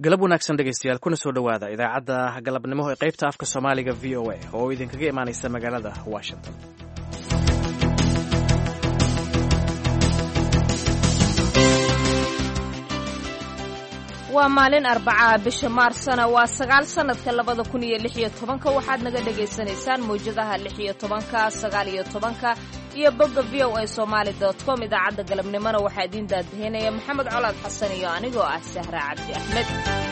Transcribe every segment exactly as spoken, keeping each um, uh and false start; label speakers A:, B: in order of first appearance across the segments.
A: galab wanaagsan dhegaystayaal kuna soo dhowaada idaacadda galabnimo ee qaybta afka soomaaliga v o a oo idinkaga imaanaysa magaalada washington.
B: waa maalin arbacaa bisha maarsana waa sagaal sannadka labada kun iyo lix iyo tobanka waxaad naga dhagaysanaysaan mawjadaha lix iyo tobanka sagaal iyo tobanka iyo bogga v o a somaali dot com idaacadda galabnimona waxaa idiin daadahinaya maxamed colaad xasan iyo anigoo ah sahra cabdi axmed.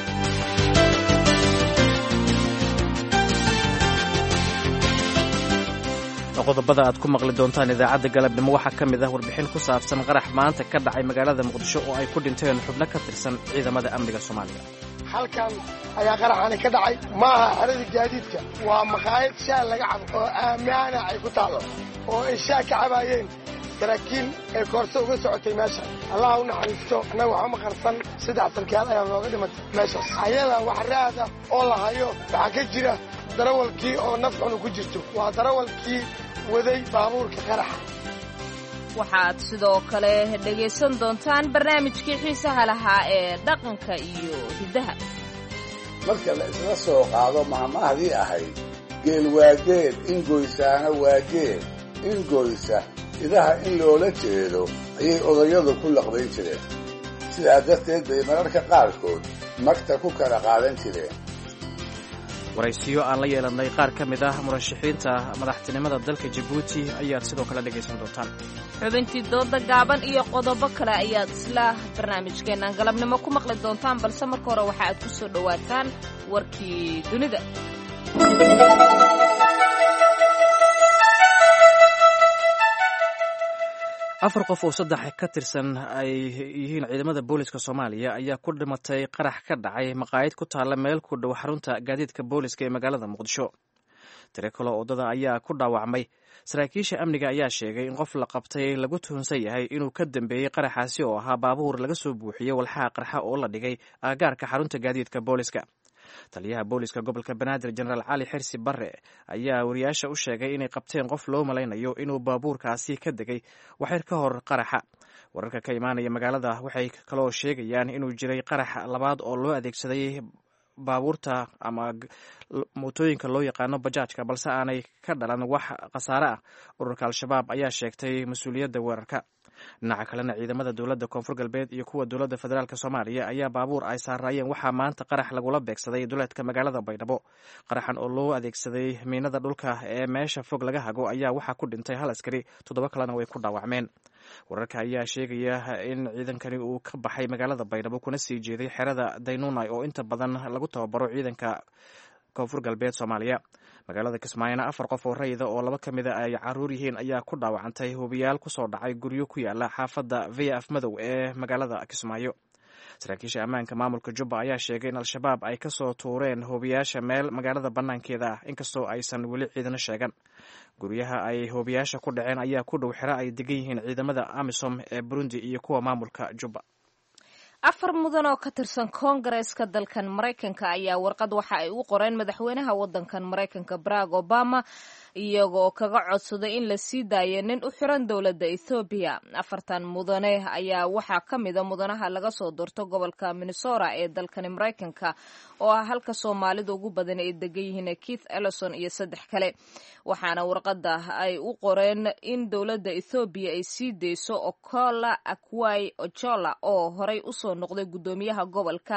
A: qodobada aad ku maqli doontaan idaacadda galabnimo waxaa ka mid ah warbixin ku saabsan qarax maanta ka dhacay magaalada muqdisho oo ay ku dhinteen xubno ka tirsan ciidamada amniga soomaaliya.
C: halkan ayaa qaraxani ka dhacay maaha xerada gaadiidka, waa maqaayad shaah laga cabo oo aammaana ay ku taallo oo ay shaah ka cabaayeen saraakiil ee koorso uga socotay meesha. allah u naxariisto, annaga waxaa maqarsan saddex sarkaal ayaa nooga dhimatay meeshaas. ayada wax raada oo la hayo waxaa ka jira darawalkii oo naf xunu ku jirto, waa darawalkii waday baabuurka qaraxa.
B: waxaad sidoo kale dhegaysan doontaan barnaamijkii xiisaha lahaa ee dhaqanka iyo hiddaha.
D: marka la isla soo qaado mahmahdii ahayd geel waa geel in goysaana waa geel in goysa idaha in loola jeedo ayay odayadu ku laqbayn jireen. sidaa darteed bay mararka qaarkood magta ku kala qaadan jireen.
A: waraysiyo aan la yeelannay qaar ka mid ah murashaxiinta madaxtinimada dalka jabuuti ayaad sidoo kale dhegaysan doontaan.
B: xubintii dooda gaaban iyo qodobo kale ayaad isla barnaamijkeennan galabnimo ku maqli doontaan, balse marka hore waxa aad ku soo dhowaataan warkii dunida.
A: afar qof oo saddex ka tirsan ay yihiin ciidamada booliska soomaaliya ayaa ku dhimatay qarax ka dhacay maqaayad ku taalla meel ku dhow xarunta gaadiidka booliska ee magaalada muqdisho. tiro kale oodada ayaa ku dhaawacmay. saraakiisha amniga ayaa sheegay in qof la qabtay lagu tuhunsan yahay inuu ka dambeeyey qaraxaasi oo ahaa baabuur laga soo buuxiyey walxaha qarxa oo la dhigay aagaarka xarunta gaadiidka booliska. taliyaha booliska gobolka banaadir jenaraal cali xirsi barre ayaa wariyaasha u sheegay inay qabteen qof loo malaynayo inuu baabuurkaasi ka degay waxyar ka hor qaraxa. wararka ka imaanaya magaalada waxay kaloo sheegayaan inuu jiray qarax labaad oo loo adeegsaday baabuurta ama mootooyinka loo yaqaano bajaajka, balse aanay ka dhalan wax khasaare ah. ururka al-shabaab ayaa sheegtay mas-uuliyadda weerarka. dhinaca kalena ciidamada dowladda koonfur galbeed iyo kuwa dowladda federaalk soomaaliya ayaa baabuur ay saaraayeen waxaa maanta qarax lagula beegsaday duleedka magaalada baydhabo. qaraxan oo loo adeegsaday miinada dhulka ee meesha fog laga hago ayaa waxaa ku dhintay hal askari, toddoba kalena way ku dhaawacmeen. wararka ayaa sheegaya in ciidankani uu ka baxay magaalada baydhabo kuna sii jeeday xerada daynunai oo inta badan lagu tababaro ciidanka koonfur galbeed soomaaliya. magaalada kismaayona afar qof oo rayida oo laba ka mida ay caruur yihiin ayaa ku dhaawacantay hubiyaal kusoo dhacay guryo ku yaala xaafadda via af madow ee magaalada kismaayo. saraakiisha ammaanka maamulka jubba ayaa sheegay in al-shabaab ay kasoo tuureen hoobiyaasha meel magaalada bannaankeeda ah, inkastoo aysan weli ciidano sheegan. guryaha ay hoobiyaasha ku dhaceen ayaa ku dhow xero ay degan yihiin ciidamada amisom ee burundi iyo kuwa maamulka jubba.
B: afar mudan oo ka tirsan koongareeska dalkan maraykanka ayaa warqad waxa ay u qoreen madaxweynaha waddankan maraykanka barack obama iyagoo kaga codsaday in la sii daayo nin u xiran dowladda ethoobiya. afartan mudane ayaa waxaa ka mida mudanaha laga soo doorto gobolka minnesota ee dalkani maraykanka oo ah halka soomaalida ugu badan ay degan yihiin keith ellison iyo saddex kale. waxaana warqadda ay u qoreen in dowladda ethoobiya ay sii dayso okola akwai ojola oo horay usoo noqday guddoomiyaha gobolka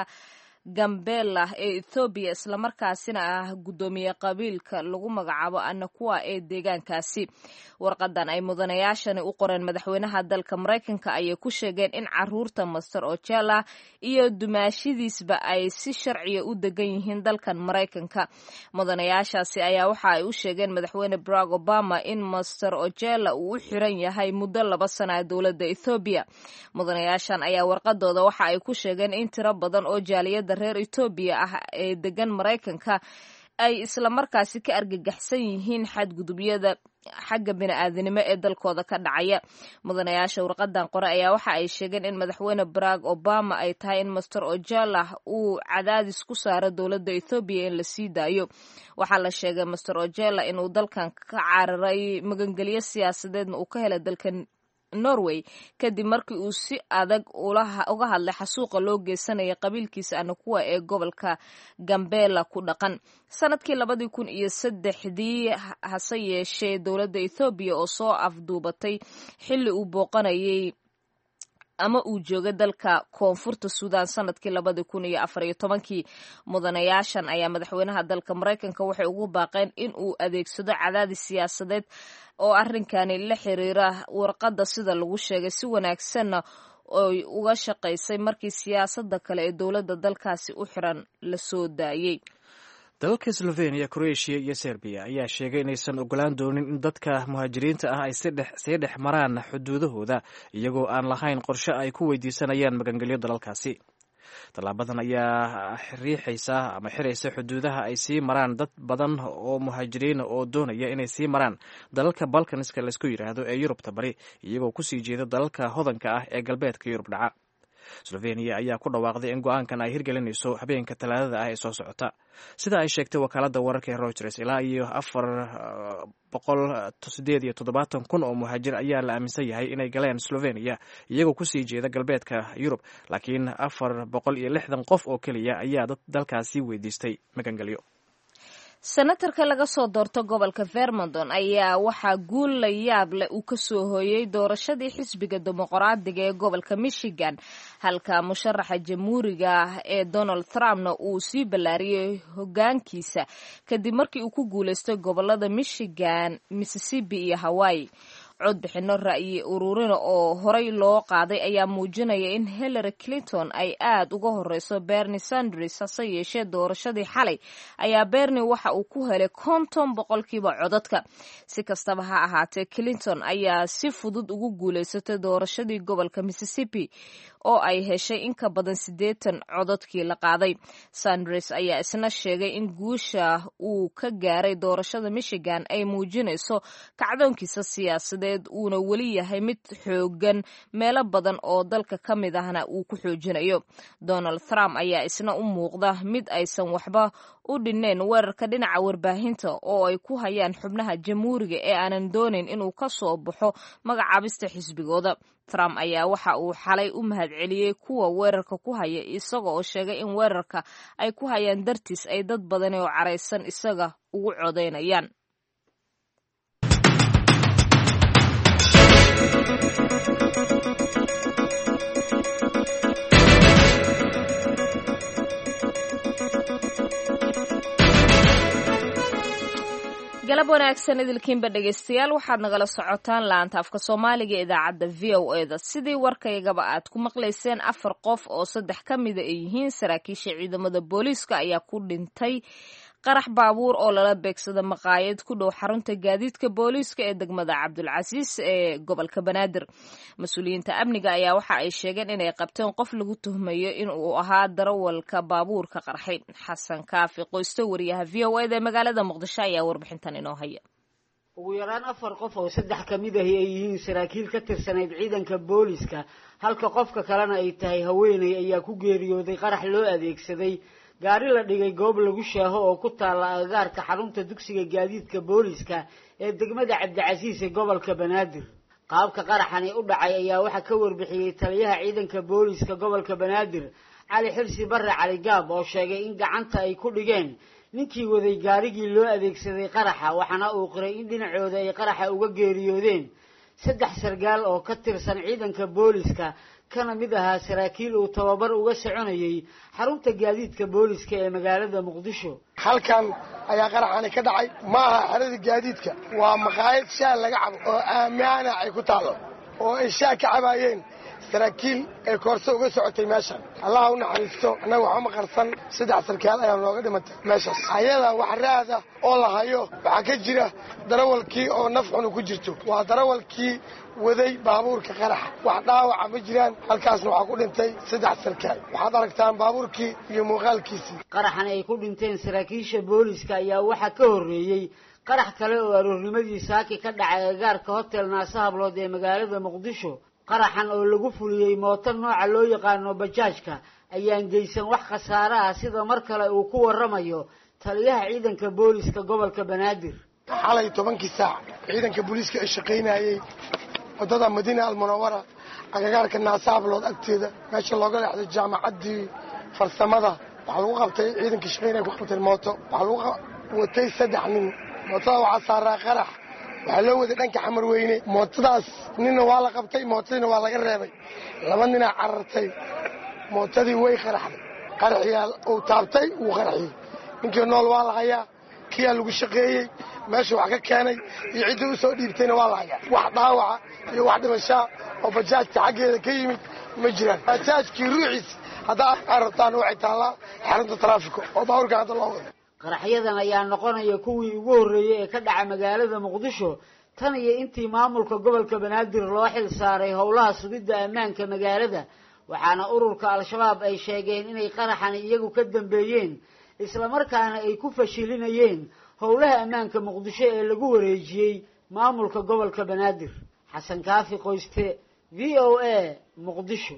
B: gambela ee ethoobiya islamarkaasina ah guddoomiye qabiilka lagu magacaabo anakuwa ee deegaankaasi. warqadan ay mudanayaashani u qoreen madaxweynaha dalka maraykanka ayay ku sheegeen in caruurta master ojela iyo dumaashidiisba ay si sharciya u degan yihiin dalkan maraykanka. mudanayaashaasi ayaa waxa ay u sheegeen madaxweyne barack obama in master ojela uu u xiran yahay muddo laba sana dowladda ethoobiya. mudanayaashan ayaa warqadooda waxa ay ku sheegeen in tiro badan oo jaaliyada reer etoobiya ah ee degan maraykanka ay islamarkaasi ka argagaxsan yihiin xadgudubyada xagga bini'aadanimo ee dalkooda ka dhacaya. mudanayaasha warqadan qore ayaa waxa ay sheegeen in madaxweyne barack obama ay tahay in master ojala uu cadaadis ku saaro dowladda ethoobiya in la sii daayo. waxaa la sheegay master ojala inuu dalkan ka cararay magangelyo siyaasadeedna uu ka helay dalkan norway kadib markii uu si adag uga hadlay xasuuqa loo geysanaya qabiilkiisa anakuwa ee gobolka gambela ku dhaqan sanadkii labadii kun iyo saddexdii hase yeeshee dowladda ethoobiya oo soo afduubatay xilli uu booqanayay ama uu joogay dalka koonfurta suudaan sanadkii labadii kun iyo afar iyo tobankii mudanayaashan ayaa madaxweynaha dalka maraykanka waxay ugu baaqeen in uu adeegsado cadaadis siyaasadeed oo arrinkani la xiriira warqadda sida lagu sheegay si wanaagsanna oy uga shaqaysay markii siyaasadda kale ee dowladda dalkaasi u xiran la soo daayey
A: dalalka slovenia croatia iyo serbiya ayaa sheegay inaysan ogolaan doonin in dadka muhaajiriinta ah ay sii dhex maraan xuduudahooda iyagoo aan lahayn qorshe ay ku weydiisanayaan magangelyo dalalkaasi tallaabadan ayaa riixaysa ama xiraysa xuduudaha ay sii maraan dad badan oo muhaajiriina oo doonaya inay sii maraan dalalka balkaniska laysku yidhaahdo ee yurubta bari iyagoo kusii jeeda dalalka hodanka ah ee galbeedka yurub dhaca slovenia ayaa ku dhawaaqday in go-aankan ay hirgelinayso habeenka talaadada ah ee soo socota sida ay sheegtay wakaalada wararka ee reuters ilaa iyo afar boqol sideed iyo toddobaatan kun oo muhaajir ayaa la aaminsan yahay inay galeen slovenia iyagoo kusii jeeda galbeedka yurub laakiin afar boqol iyo lixdan qof oo keliya ayaa dalkaasi weydiistay magangelyo
B: senatarka laga soo doorto gobolka vermonton ayaa waxaa guul la yaab leh uu ka soo hooyey doorashadii xisbiga dimuqraadiga ee gobolka michigan halka musharaxa jamhuuriga ah ee donald trumpna uu sii ballaariyey hoggaankiisa kadib markii uu ku guulaystay gobolada michigan mississippi iyo hawaii codbixino ra'yi ururina oo horey loo qaaday ayaa muujinaya in hillary clinton ay aad uga horeyso bernie sanders hase yeeshee doorashadii xalay ayaa bernie waxa uu ku helay konton boqolkiiba codadka si kastaba ha ahaatee clinton ayaa si fudud ugu guulaysatay doorashadii gobolka mississippi oo ay heshay in ka badan siddeetan codadkii la qaaday sanders ayaa isna sheegay in guusha uu ka gaaray doorashada michigan ay muujinayso kacdoonkiisa siyaasadeed uuna weli yahay mid xoogan meelo badan oo dalka ka mid ahna uu ku xoojinayo donald trump ayaa isna u muuqda mid aysan waxba u dhineen weerarka dhinaca warbaahinta oo ay ku hayaan xubnaha jamhuuriga ee aanan doonayn inuu ka soo baxo magacaabista xisbigooda trump ayaa waxa uu xalay u mahadceliyey kuwa weerarka ku haya isaga oo sheegay in weerarka ay ku hayaan dartiis ay dad badani oo caraysan isaga ugu codaynayaan galab wanaagsan idilkiinba dhegaystayaal waxaad nagala socotaan laanta afka soomaaliga idaacadda v o e da sidii warkaygaba aad ku maqlayseen afar qof oo saddex ka mida ay yihiin saraakiisha ciidamada booliiska ayaa ku dhintay qarax baabuur oo lala beegsada maqaayad ku dhow xarunta gaadiidka booliiska ee degmada cabdulcasiis ee gobolka banaadir mas-uuliyiinta amniga ayaa waxa ay sheegeen inay qabteen qof lagu tuhmayo in uu ahaa darawalka baabuurka qarxay xasan kaafi qoysto wariyaha v o e da ee magaalada muqdisho ayaa warbixintan inoo haya
E: ugu yaraan afar qof oo saddex ka mid ahi ay yihiin saraakiil ka tirsanayd ciidanka booliiska halka qofka kalena ay tahay haweeney ayaa ku geeriyooday qarax loo adeegsaday gaari la dhigay goob lagu shaaho oo ku taalla agagaarka xarunta dugsiga gaadiidka booliiska ee degmada cabdicasiis ee gobolka banaadir qaabka qaraxani u dhacay ayaa waxaa ka warbixiyey taliyaha ciidanka booliiska gobolka banaadir cali xirsi barre cali gaab oo sheegay in gacanta ay ku dhigeen ninkii waday gaarigii loo adeegsaday qaraxa waxaana uu qiray in dhinacooda ay qaraxa uga geeriyoodeen saddex sargaal oo ka tirsan ciidanka booliiska kana mid ahaa saraakiil uu tababar uga soconayay xarunta gaadiidka booliiska ee magaalada muqdisho
C: halkan ayaa qaraxani ka dhacay maaha xerada gaadiidka waa maqaayad shaah laga cabo oo aamaana ay ku taallo oo ay shaah ka cabaayeen saraakiil ee koorso uga socotay meeshan allaha u naxariisto annaga waxba ma qarsan saddex sarkaal ayaa nooga dhimatay meeshaas ayada wax raada oo la hayo waxaa ka jira darawalkii oo naf xunu ku jirto waa darawalkii waday baabuurka qaraxa wax dhaawaca ma jiraan halkaasna waxaa ku dhintay saddex sarkaal waxaad aragtaan baabuurkii iyo muuqaalkiisii
E: qaraxan ay ku dhinteen saraakiisha booliiska ayaa waxaa ka horreeyey qarax kale oo aroornimadii saaki ka dhacay agagaarka hotel naasa hablood ee magaalada muqdisho qaraxan oo lagu fuliyey mooto nooca loo yaqaano bajaajka ayaan geysan wax khasaare ah sida mar kale uu ku warramayo taliyaha ciidanka booliiska gobolka banaadir
C: xalay tobankii saac ciidanka booliiska ay shaqaynayay waddada madiina almunawara agagaarka naasaablood agteeda meesha looga leexday jaamacaddii farsamada waxaa lagu qabtay ciidankii shaqeynaya ku qabteen mooto waxaa lagu watay saddex nin mootada waxaa saaraa qarax waxaa loo waday dhanka xamar weyne mootadaas ninna waa la qabtay mootadiina waa laga reebay laba ninaa carartay mootadii way qaraxday qaraxiyaa uu taabtay wuu qaraxiyey ninkii nool waa la hayaa kiyaa lagu shaqeeyey meesha wax ka keenay iyo ciddii u soo dhiibtayna waa la hayaa wax dhaawaca iyo wax dhimashaa oo bajaajta xaggeeda ka yimid ma jiraan bajaajkii ruuxiis haddaa arabtaan waxay taallaa xarunta taraafiko oo baabuurka hadda loo wado
E: qaraxyadan ayaa noqonaya kuwii ugu horreeyey ee ka dhaca magaalada muqdisho tan iyo intii maamulka gobolka banaadir loo xil saaray howlaha sugidda ammaanka magaalada waxaana ururka al-shabaab ay sheegeen inay qaraxani iyagu ka dambeeyeen islamarkaana ay ku fashilinayeen howlaha ammaanka muqdisho ee lagu wareejiyey maamulka gobolka banaadir xasan kaafi qoyste v o a muqdisho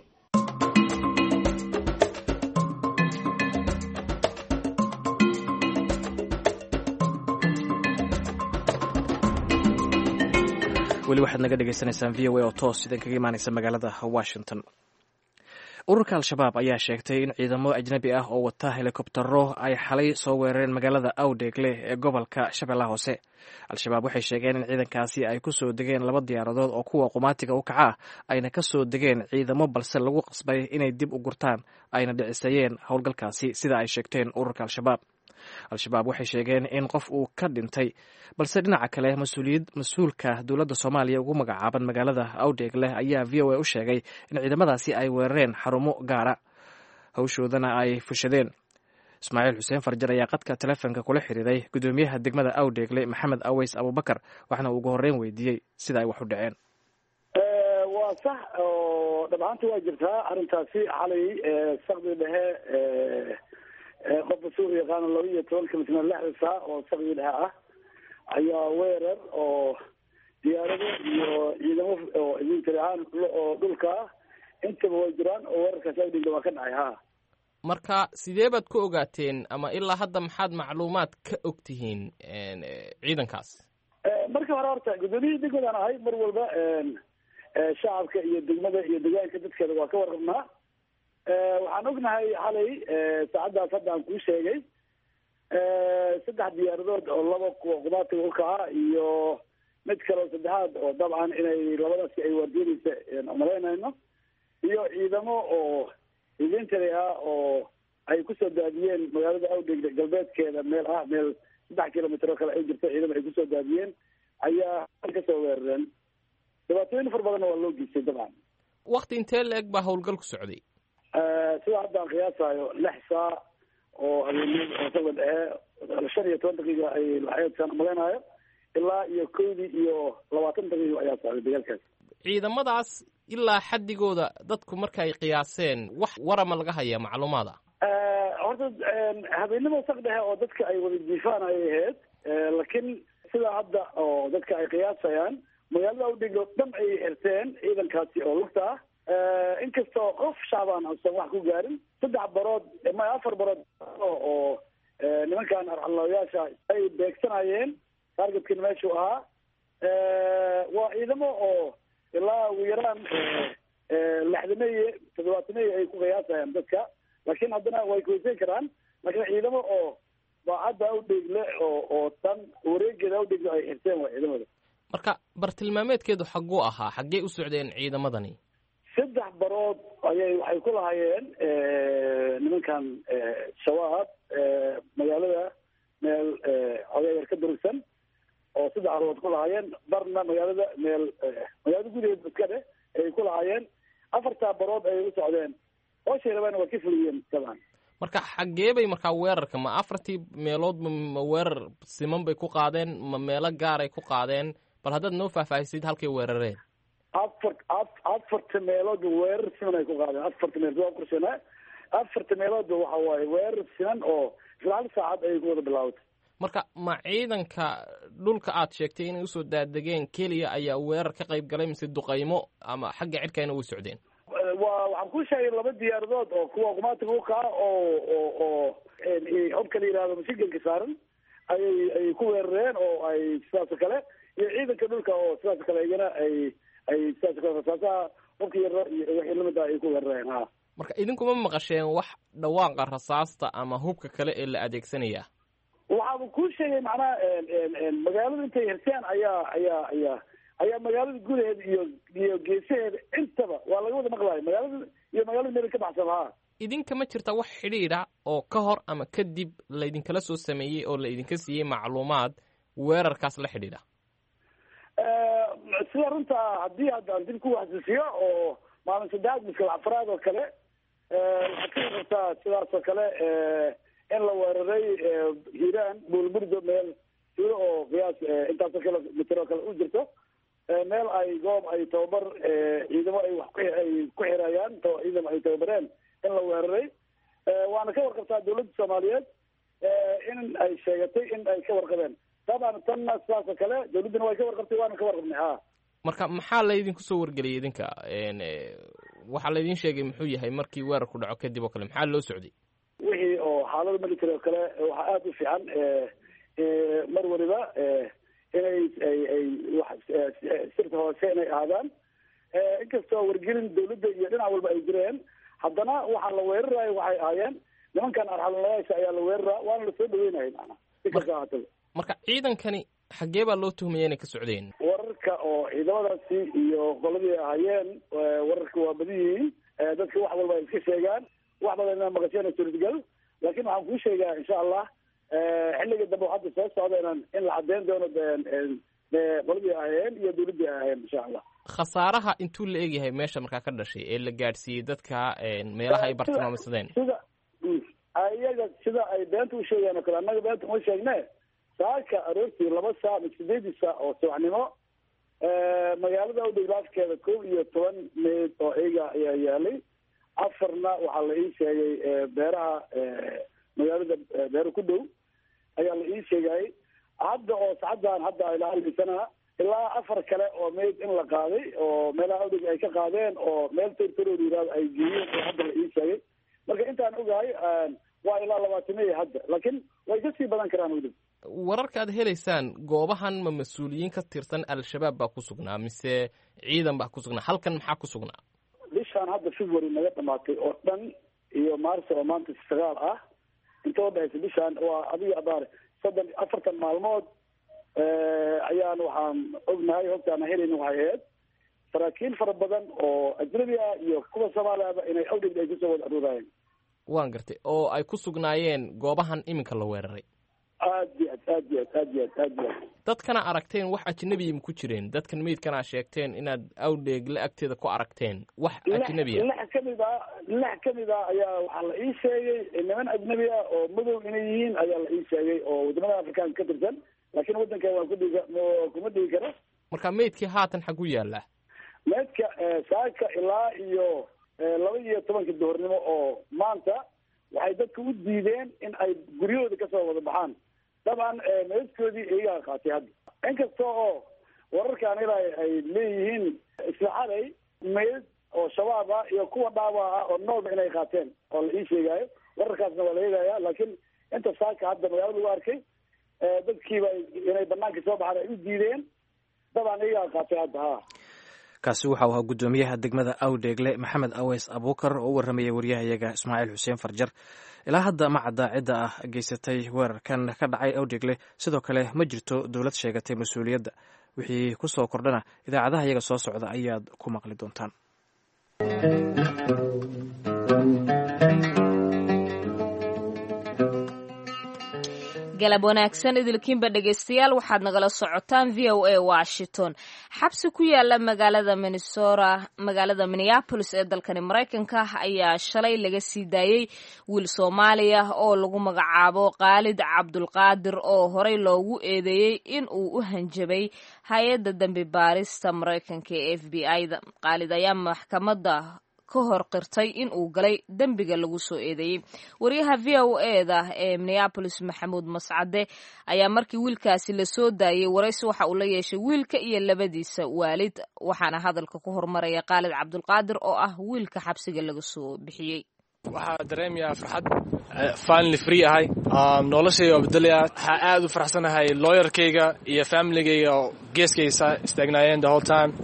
A: weli waxaad naga dhegaysanaysaan v o a oo toos idin kaga imaanaysa magaalada washington. ururka al-shabaab ayaa sheegtay in ciidamo ajnabi ah oo wata helikobtaro ay xalay soo weerareen magaalada awdheegle ee gobolka shabeellaha hoose. al-shabaab waxay sheegeen in ciidankaasi ay ku soo degeen laba diyaaradood oo kuwa qumaatiga u kaca ah ayna ka soo degeen ciidamo balse lagu qasbay inay dib u gurtaan ayna dhicisayeen howlgalkaasi sida ay sheegteen ururka al-shabaab. al-shabaab waxay sheegeen in qof uu ka dhintay balse dhinaca kale mas-uuliyad mas-uulka dowladda soomaaliya ugu magacaaban magaalada awdheegle ayaa v o a u sheegay in ciidamadaasi ay weerareen xarumo gaara hawshoodana ay fushadeen. ismaaciil xuseen farjar ayaa qadka telefoonka kula xiriiray guddoomiyaha degmada awdheegle maxamed aweys abubakar waxaana ugu horreyn weydiiyey sida ay wax u dhaceen.
F: waa sax oo dhabaanta waa jirtaa arrintaasi xalay saqdi dhexe qofka suuq yaqaana laba iyo tobanka mitna lixda saa oo saqdi dhexe ah ayaa weerar oo diyaarado iyo ciidamo oo idintiri ahaan oo dhulka ah intaba way jiraan oo weerarkaasi awdheegle waa ka dhacay ha
G: marka sidee baad ku ogaateen ama ilaa hadda maxaad macluumaad ka og tihiin ciidankaas?
F: markii hore horta guddoomiyihii degmadaan ahay mar walba shacabka iyo degmada iyo deegaanka dadkeeda waa ka warqabnaa. waxaan ognahay xalay saacaddaas hadda aan kuu sheegay saddex diyaaradood oo laba kuwa qudaatiga u kaca iyo mid kaleo saddexaad oo dabcan inay labadaasi ay waardiyanaysa umalaynayno iyo ciidamo oo idintari ah oo ay kusoo daadiyeen magaalada awdheegle galbeedkeeda meel ah meel saddex kilomitr oo kale ay jirto ciidamo ay kusoo daadiyeen ayaa kasoo weerareen. dhibaatooyin far badanna waa loo geystay dabcan.
G: wakti intee la eg baa howlgal ku socday?
F: sida hadda aan qiyaasayo lix saa oo habeenimo oo saga dhexe shan iyo toban daqiiqa ay laxeedkan malaynayo ilaa iyo kowdii iyo labaatan daqiiqa ayaa socday dagaalkaas.
G: ciidamadaas ilaa xaddigooda dadku marka ay qiyaaseen wax warama laga hayaa macluumaada?
F: horta habeenimo saq dhexe oo dadka ay wada jiifaan ayay ahayd laakiin sida hadda oo dadka ay qiyaasayaan magaalada awdheegle oo dhan ayay xirteen ciidankaasi oo lugta ah inkastoo qof shacbaan uusan wax ku gaarin. saddex barood ma afar barood oo nimankan arxalooyaasha ay beegsanayeen targetkina meeshuu ahaa. waa ciidamo oo ilaa ugu yaraan lixdameeye toddobaatameeye ay ku qiyaasayaan dadka laakiin haddana way kuweysan karaan. laakiin ciidamo oo baacadda awdheegle oo oo tan wareegeeda awdheegle ay xirteen waa ciidamada.
G: marka bartilmaameedkeedu xagguu ahaa? xaggee u socdeen ciidamadani?
F: saddex barood ayay waxay ku lahaayeen nimankan shabaab magaalada meel odaayar ka durugsan oo saddex barood ku lahaayeen barna magaalada meel magaalada gudaheeda iska dheh ayay ku lahaayeen. afartaa barood ayay u socdeen hooshay rabaan waa ka fuliyeen dabcan.
G: marka xaggee bay markaa weerarka ma afartii meelood ma weerar siman bay ku qaadeen ma meelo gaaray ku qaadeen? bal haddaad noo faahfaahisid halkay weerareen.
F: afar afarta meelood weerar siman ay ku qaadeen. afarta meelood waa qorsheenaa. afarta meelood waxa waaye weerar siman oo isla hal saacad ayay ku wada bilaawatay.
G: marka ma ciidanka dhulka aad sheegtay inay usoo daadegeen keliya ayaa weerar ka qayb galay mise duqaymo ama xagga cirkayna way socdeen?
F: waa waxaan ku sheegay laba diyaaradood oo kuwa qumaatiga u kaca oo oo oo hobka la yihahdo masiganka saaran ayay ay ku weerareen oo ay sidaas oo kale iyo ciidanka dhulka oo sidaas oo kale iyagana ay ay sidaas ka rasaasaha qofkii yaro iyo wixii lamid ah ay ku weerareen ha
G: marka idinkuma maqasheen wax dhawaaqa rasaasta ama hubka kale ee la adeegsanaya
F: waxaaba kuu sheegay macnaha magaalada intay hirteen ayaa ayaa ayaa ayaa magaalada gudaheeda iyo iyo geesaheeda intaba waa laga wada maqlayo magaalada iyo magaalada meel ka baxsan ha
G: idinka ma jirta wax xidhiidha oo ka hor ama kadib laydinkala soo sameeyey oo la idinka siiyey macluumaad weerarkaas la xidhiidha
F: sida runta haddii haddaan dib ku waxsisiyo oo maalin saddexaad miskal afraad oo kale waxaad ka warartaa sidaas oo kale in la weeraray hiiraan buulburdo meel sida oo qiyaas intaasoo kale mitir oo kale u jirto meel ay goob ay tababar ciidamo ay wax ay ku xirayaan ciidamo ay tababareen in la weeraray waana ka warqabtaa dawladda soomaaliyeed in ay sheegatay in ay ka warqabeen taban tanna sidaas oo kale dawladduna way ka warqabtay waana ka warqabnay ha
G: marka maxaa laydinku soo wargeliyay idinka waxaa laydin sheegay muxuu yahay markii weerarku dhaco kadib oo kale maxaa loo socday
F: wixii oo xaalada military oo kale waxaa aada u fiican mar waliba inay ay ay wax sirta hoose inay ahaadaan inkastoo wargelin dawladda iyo dhinac walba ay jireen haddana waxaa la weerarayo waxay ahaayeen nimankan arxalalayaasha ayaa la weeraraa waana lasoo dhaweynaya macna si kasta ahaataba
G: marka ciidankani xaggee baa loo tuhmaya inay ka socdeen
F: wararka oo ciidamadaasi iyo qoladii ahaayeen wararka waa badan yihiin dadka wax walba ay iska sheegaan wax badan maqasheen suurtagal laakiin waxaan kuu sheegaa insha allah xilliga dambe oo hadda soo socda inaan in la caddeyn doono qoladii ahaayeen iyo dawladdii ahaayeen insha allah
G: khasaaraha intuu la egyahay meesha markaa ka dhashay ee la gaadhsiiyey dadka meelaha ay bartilmaameysadeen
F: sida ayaga sida ay beenta u sheegaan oo kale annaga beenta uma sheegne saaka aroortii laba saac iyo sideedii saac oo subaxnimo magaalada udhiglaafkeeda kow iyo toban meyd oo iyaga ayaa yaalay afarna waxaa la ii sheegay beeraha magaalada beero ku dhow ayaa la ii sheegayay hadda oo sacaddan hadda ay la hadlaysana ilaa afar kale oo meyd in la qaaday oo meelaha udhig ay ka qaadeen oo meel territorial yiraahdo ay geeyeen oo hadda la ii sheegay marka intaan ogahay waa ilaa labaatamiya hadda laakiin way kasii badan karaan udhig
G: wararka aad helaysaan goobahan ma mas-uuliyiin ka tirsan al-shabaab baa ku sugnaa mise ciidan baa ku sugnaa halkan maxaa ku sugnaa
F: bishaan hadda february naga dhamaatay oo dhan iyo maarso oo maanta sagaal ah inta udhexaysa bishaan waa adiga abaare soddon afartan maalmood ayaan waxaan ognahay hogtaana helayna waxay ahayd saraakiil fara badan oo ajnabi ah iyo kuwa soomaaliaba inay awdhig ay kusoo wada aruurayeen
G: waan gartay oo ay ku sugnaayeen goobahan iminka la weeraray
F: aad iyo aad aad iyo aad aad iyo aad aad iyo aad
G: dadkana aragteen wax ajnabiya ma ku jireen dadkan meydkana sheegteen inaad awdheeg la agteeda ku aragteen wax ajnabiya
F: lix kamid ah lix kamid ah ayaa waxaa la ii sheegay niman ajnabi ah oo madow inay yihiin ayaa la ii sheegay oo wadamada afrikaanka ka tirsan laakiin waddankan waan kudhig kuma dhigi karo
G: marka meydkii haatan xagu yaallaa
F: meydka saaka ilaa iyo laba iyo tobanka duhurnimo oo maanta waxay dadka u diideen in ay guryahooda kasoo wada baxaan dabcan meydkoodii iyagaa qaatay hadda inkasta oo wararkaan ilaa ay leeyihiin isla xalay meyd oo shabaab ah iyo kuwa dhaawac ah oo noolba inay qaateen oo la ii sheegaayo wararkaasna waa la eegayaa laakiin inta saaka hadda magaalada lagu arkay dadkiiba inay banaanka soo baxaan ay u diideen dabcan iyagaa qaatay hadda ha
A: kaasi waxau ahaa guddoomiyaha degmada awdheegle maxamed aweys abuukar oo u warramayay waryahayaga ismaaciil xuseen farjar ilaa hadda ma cadda cidda ah geysatay weerarkan ka dhacay awdheegle sidoo kale ma jirto dowlad sheegatay mas-uuliyadda wixii ku soo kordhana idaacadaha iyaga soo socda ayaad ku maqli doontaan
B: galab wanaagsan idilkiinba dhegaystayaal waxaad nagala socotaan v o a washington xabsi ku yaala magaalada minnesota magaalada minneapolis ee dalkani maraykanka ayaa shalay laga sii daayey wiil soomaaliya oo lagu magacaabo khaalid cabdulqaadir oo horey loogu eedeeyey in uu u hanjabay hay-adda dambi baarista maraykanka ee f b i-da khaalid ayaa maxkamadda ka hor qirtay in uu galay dembiga lagu soo eedeeyey wariyaha v o eda ee minneapolis maxamuud mascade ayaa markii wiilkaasi la soo daayey waraysi waxa uu la yeeshay wiilka iyo labadiisa waalid waxaana hadalka ku hormaraya khaalid cabdulqaadir oo ah wiilka xabsiga laga soo bixiyey
H: waxaa dareemayaa farxad finally free ahay noloshayga oo bedelaya waxaa aad u faraxsanahay lawyerkayga iyo familigayga oo geeskaysa istaagnaayeen the whole time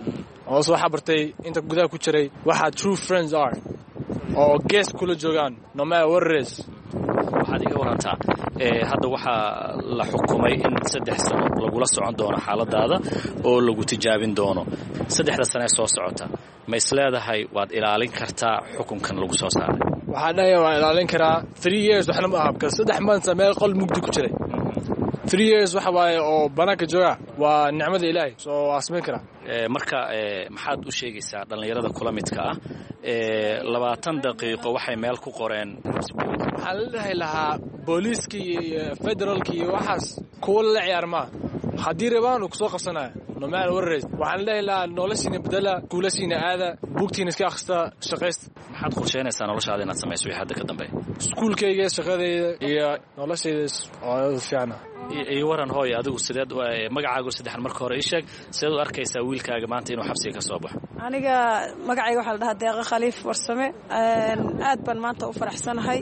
H: oo soo xabartay inta gudaha ku jiray waxa true friends are oo gees kula joogaan no matter what it is.
I: waxaad iga warantaa hadda waxaa la xukumay in saddex sano lagula socon doono xaaladaada oo lagu tijaabin doono saddexda sano ee soo socota ma isleedahay waad ilaalin kartaa xukunkan lagu soo saaray?
H: waxaan dhahayaa waan ilaalin karaa three years waxna ma ahabka saddex months meel qol mugdi ku jiray three years waxa waaye oo banaanka jooga waa nicmada ilaahay soo asmayn karaa.
I: marka maxaad u sheegaysaa dhallinyarada kula midka ah labaatan daqiiqo waxay meel ku qoreen
H: waxaan la dhahay lahaa booliiska iyo federaalka iyo waxaas kuwa la ciyaarmaa haddii rabaan uu kusoo qabsanaya no matter what it is. waxaan la dhahay lahaa noloshiina bedela kuulasiina aada buugtiina iska akhrista shaqaysta.
I: maxaad qorsheynaysaa noloshaada inaad samayso wixii hadda ka dambeeya?
H: iskuulkayga shaqadayda iyo noloshayda oo fiicana.
I: iyo waran hooy adigu sideed magacaagu saddexan marka hore ii sheeg sideed u arkaysaa wiilkaaga maanta inuu xabsiga ka soo baxo?
J: aniga magacayga waxaa la dhahaa Deeqa Khaliif Warsame aad baan maanta u faraxsanahay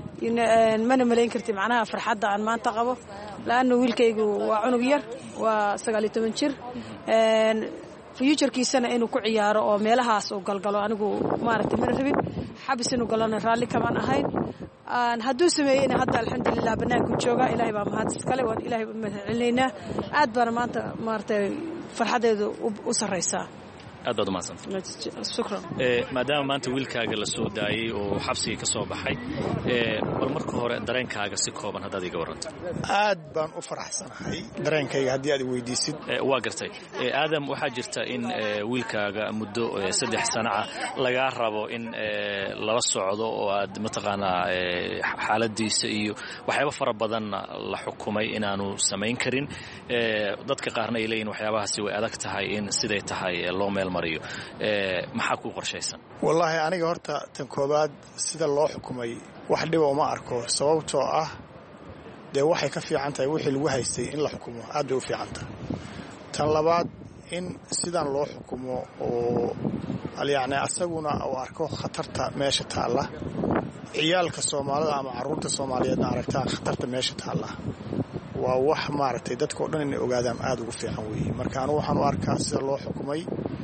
J: mana malayn karti macnaha farxadda aan maanta qabo laana wiilkaygu waa cunug yar waa sagaal iyo toban jir future-kiisana inuu ku ciyaaro oo meelahaas uu galgalo anigu maaragtay mana rabin xabis inuu galana raalli kamaan ahayn hadduu sameeyeyna hadda alxamdulilah bannaanku jooga ilaahay baa mahad iskale waan ilaahay u mahadcelinaynaa aad baana maanta maaragtay farxadeedu u sarraysaa.
I: aad baad umahadsantay.
J: shukran.
I: maadaama maanta wiilkaaga la soo daayey oo xabsigii ka soo baxay bal marka hore dareenkaaga si kooban haddaad iga waranto.
K: aad baan u faraxsanahay dareenkayga haddii aad weydiisid.
I: waa gartay aadam waxaa jirta in wiilkaaga muddo saddex sano ah lagaa rabo in lala socdo oo aad mataqaanaa xaaladiisa iyo waxyaabo fara badanna la xukumay inaanu samayn karin dadka qaarna ay leeyihin waxyaabahaasi way adag tahay in siday tahay loo meel mariyo maxaa ku qorshaysan?
K: wallaahi aniga horta tan koobaad sida loo xukumay wax dhiba uma arko sababtoo ah dee waxay ka fiican tahay wixii lagu haystay in la xukumo aad bay u fiican tahay. tan labaad in sidan loo xukumo oo alyacni asaguna uu arko khatarta meesha taalla ciyaalka soomaalida ama carruurta soomaaliyeedna aragtaan khatarta meesha taalla waa wax maaragtay dadkao dhan inay ogaadaan aad ugu fiican weeye. marka anugu waxaan u arkaa sida loo xukumay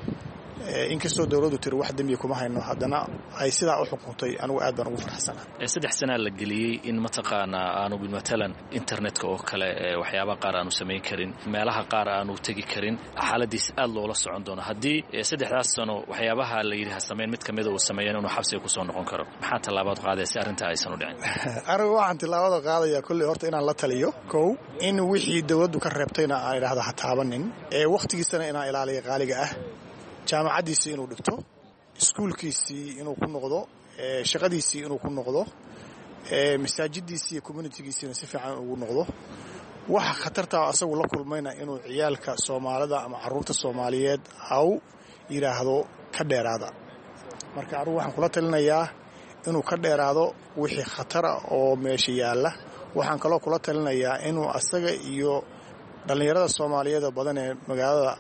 K: inkastoo dawladdu tiri wax dembiya kuma hayno haddana ay sidaa u xukuntay anigu aad baan ugu farxsanaa.
I: saddex sanaa la geliyey in mataqaanaa aanu matalan internetka oo kale waxyaaba qaar aanu samayn karin meelaha qaar aanu tegi karin xaaladiis aad loola socon doono haddii saddexdaas sano waxyaabaha la yidhi ha samayn mid kamida uu sameeyan inuu xabsiga kusoo noqon karo maxaa tallaabaad qaadaya si arrintaa aysan u dhicin?
K: anigu waxaan tillaabada qaadaya kolley horta inaan la taliyo kow in wixii dawladdu ka reebtayna aan idhaahda ha taabanin ee wakhtigiisana inaan ilaaliya qaaliga ah jaamacaddiisii inuu dhigto iskuulkiisii inuu ku noqdo shaqadiisii inuu ku noqdo masaajiddiisii iyo communitigiisiina si fiican ugu noqdo waxa khatartaa asagu la kulmayna inuu ciyaalka soomaalida ama carruurta soomaaliyeed aw yidhaahdo ka dheeraada. marka anugu waxaan kula talinayaa inuu ka dheeraado wixii khatara oo meesha yaalla. waxaan kaloo kula talinayaa inuu asaga iyo dhallinyarada soomaaliyeed badan ee magaalada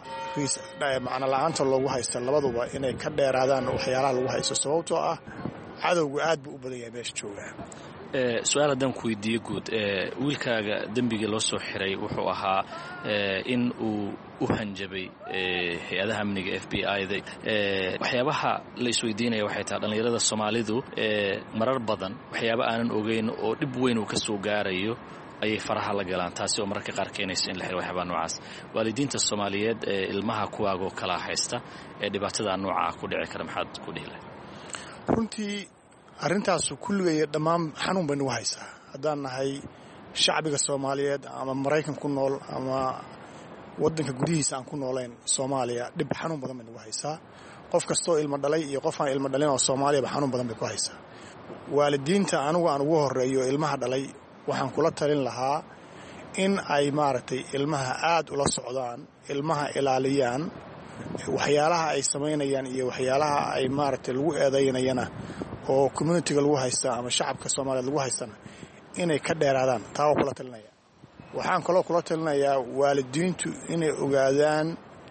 K: macno la'aanta loogu haysta labaduba inay ka dheeraadaan waxyaalaha lagu haysto sababtoo ah cadowgu aad buu u badan yahay meesha joogaa.
I: su-aal haddaan ku weydiiyo guud wiilkaaga dembigii loo soo xiray wuxuu ahaa in uu u hanjabay hay-adaha amniga f b i-da waxyaabaha la isweydiinaya waxay tahay dhallinyarada soomaalidu marar badan waxyaaba aanan ogeyn oo dhib weyn uu ka soo gaarayo ayay faraha la galaan taasi oo mararka qaar keenaysa in la xiro waxyaabaa noocaas. waalidiinta soomaaliyeed ee ilmaha kuwaagoo kala haysta ee dhibaatada nooca ku dhici kara maxaad ku dhihi lahay?
K: runtii arrintaasu kulligaya dhammaan xanuun bay nagu haysaa haddaan nahay shacbiga soomaaliyeed ama maraykan ku nool ama waddanka gudihiisa aan ku noolayn soomaaliya dhib xanuun badan bay nagu haysaa. qof kastoo ilmo dhalay iyo qof aan ilmo dhalin oo soomaaliyaba xanuun badan bay ku haysaa. waalidiinta anigu aan ugu horreeyo ilmaha dhalay waxaan kula talin lahaa in ay maaragtay ilmaha aad ula socdaan ilmaha ilaaliyaan waxyaalaha ay samaynayaan iyo waxyaalaha ay maaragtay lagu eedaynayana oo communitiga lagu haystaa ama shacabka soomaaliyeed lagu haystana inay ka dheeraadaan taa waa kula talinaya. waxaan kaloo kula talinayaa waalidiintu inay ogaadaan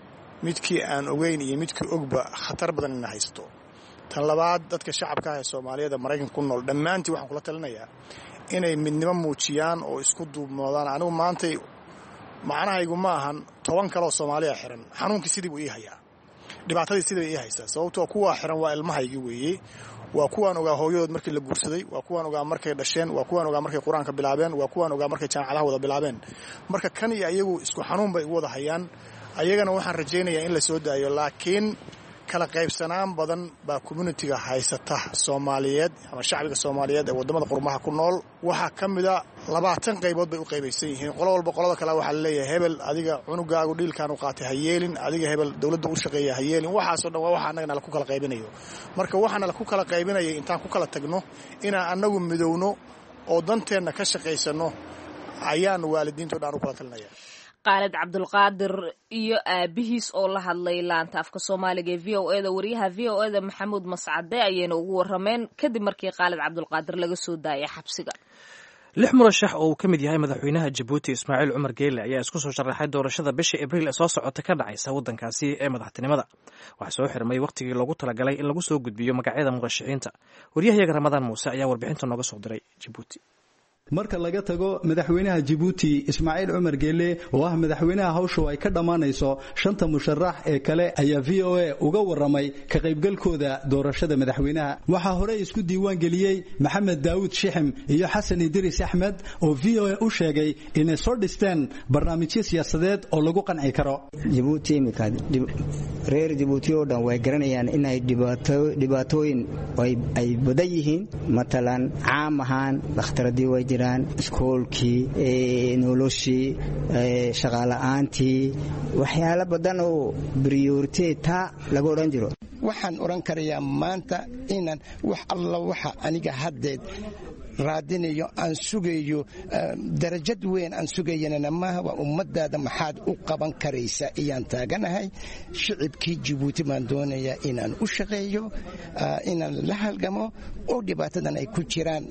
K: midkii aan ogeyn iyo midkii ogba khatar badan ina haysto. tan labaad dadka shacabka ah ee soomaaliyeed maraykan ku nool dhammaantii waxaan kula talinayaa inay midnimo muujiyaan oo isku duubnoodaan. anigu maantay macnahaygu ma ahan toban kaleoo soomaaliya xiran xanuunkii sidii buu ii hayaa dhibaatadii sida ii haysaa sababtoo kuwa xiran waa ilmahaygii weeye waa kuwaan ogaa hooyadood markii la guursaday waa kuwaan ogaa markay dhasheen waa kuwaan ogaa markay qur-aanka bilaabeen waa kuwaan ogaa markay jaamacadaha wada bilaabeen marka kan iyo ayagu isku xanuun bay u wada hayaan ayagana waxaan rajaynayaa in la soo daayo laakiin kala qaybsanaan badan baa communitiga haysata Soomaaliyeed ama shacbiga Soomaaliyeed ee wadamada qurmaha ku nool waxa kamida labaatan qaybood bay u qaybaysan yihiin qolo walba qolada kale waxa la leeyahay hebel adiga cunugaagu dhiilkaan u qaatay hayeelin adiga hebel dawladda u shaqeeya hayeelin waxaas oo dhan waa waxa anagana la ku kala qaybinayo marka waxaana la ku kala qaybinayo intaan ku kala tagno inaan anagu midowno oo danteena ka shaqeysano ayaan waalidiintu dhan u kala talinayaa
B: Qaalid Cabdulqaadir iyo aabihiis oo la hadlay laanta afka Soomaaliga ee V O A da wariyaha V O A da Maxamuud Mascade ayayna ugu warameen kadib markii Qaalid Cabdulqaadir laga soo daayay xabsiga.
A: lix murashax oo uu ka mid yahay madaxweynaha Djibouti Ismaaciil Cumar Geele ayaa isku soo sharaxay doorashada bishii Abriil ee soo socota ka dhacaysa waddankaasi ee madaxtinimada waxa soo xirmay waqtigii loogu talagalay in lagu soo gudbiyo magacyada murashaxiinta wariyaha Ramadaan Muuse ayaa warbixinta nooga soo diray Djibouti.
L: marka laga tago madaxweynaha Djibouti Ismaaciil Cumar Geele oo ah madaxweynaha hawsha ay ka dhamaanayso shanta musharax ee kale ayaa V O A uga waramay ka qaybgalkooda doorashada madaxweynaha waxa hore isku diiwaan geliyay Maxamed Daawud Shixim iyo Xasan Idris Ahmed oo V O A u sheegay inay soo dhisteen barnaamijyo siyaasadeed oo lagu qanci karo
M: Djibouti mikaad reer Djibouti oo dhan way garanayaan inay dhibaato dhibaatooyin ay badan yihiin matalan caam ahaan dhakhtaradii way iskoolkii noloshii shaqaala'aantii waxyaalo badan oo prioriteeta laga odhan jiro
N: waxaan oran karayaa maanta inaan wax alla waxa aniga haddeed raadinayo aan sugayo darajad weyn aan sugayana maaha waa ummadaada maxaad u qaban karaysa iyaan taaganahay shicibkii Djibouti baan doonayaa inaan u shaqeeyo inaan la halgamo oo dhibaatadan ay ku jiraan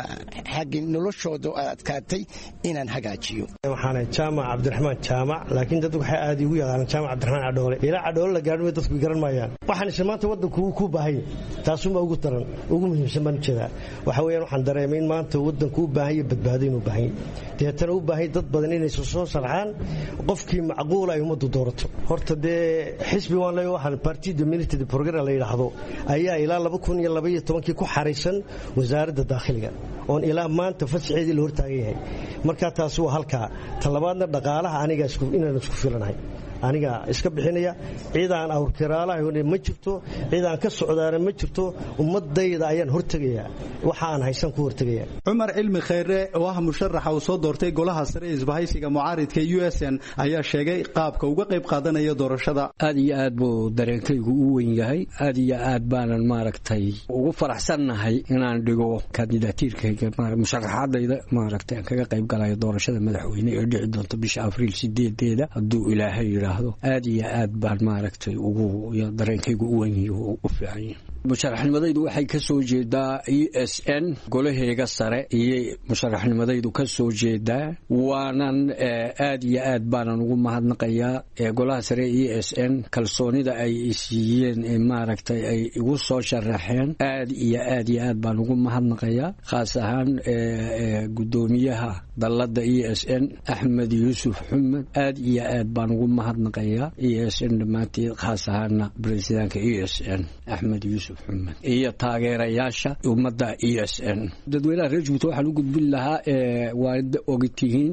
N: xagga noloshooda adkaatay inaan hagaajiyo
O: waxaan jaamac Cabdiraxmaan jaamac laakiin dad waxay aad ugu yaqaan jaamac Cabdiraxmaan Adhoole ila Adhoole la gaadhay dadku garan maayaan waxaan shamaanta wadanku ku baahay taasuma ugu taran ugu muhiimsan baan jeedaa waxa weeyaan waxaan dareemay in maanta wadanku u baahay badbaado inuu baahay deetana u baahay dad badan inay soo sarxaan qofkii macquul ay umadu doorato horta de xisbi waan leeyahay waxaan party dominated program la yiraahdo ayaa ilaa laba kun iyo laba iyo toban kii ku xariisan wasaaradda dakhliga oon ilaa maanta fasixeedii la hortaagan yahay marka taas waa halka talabaadna dhaqaalaha aniga isku inaan isku filanahay aniga iska bixinaya ciidan awrkiraalaha ma jirto ciidan ka socdaana ma jirto ummadayda ayaan hortagaya waxa aan haysan ku hortagaya
L: Umar Cilmi Khayre oo ah musharax oo soo doortay golaha sare ee isbahaysiga mucaaridka U S N ayaa sheegay qaabka uga qayb qaadanaya doorashada
P: aad iyo aad buu dareenkaygu u weyn yahay aad iyo aad baanan maaragtay ugu faraxsanahay inaan dhigo kandidaatiirkayga musharaxadayda maaragtay aan kaga qayb galayo doorashada madaxweyne ee dhici doonta bisha Abriil sideedeeda hadduu Ilaahay aad iyo aad baan maaragtay ugu dareenkaygu u weyn yahay u fiican musharaxnimadaydu waxay ka soo jeedaa E S N golaheega sare iyo musharaxnimadaydu ka soo jeedaa waanan aad iyo aad baanan ugu mahadnaqayaa golaha sare E S N kalsoonida ay siiyeen ee maaragtay ay igu soo sharaxeen aad iyo aad iyo aad baan ugu mahadnaqayaa khaas ahaan gudoomiyaha dalladda E S N Axmed Yuusuf Xumed aad iyo aad baan ugu mahadnaqayaa E S N dhamaanteed khaas ahaana presidentka E S N Axmed Yuusuf iyo taageerayaasha ummadda E S N dadweynaha reer Djibouti waxaan u gudbin lahaa ee waa ogtihiin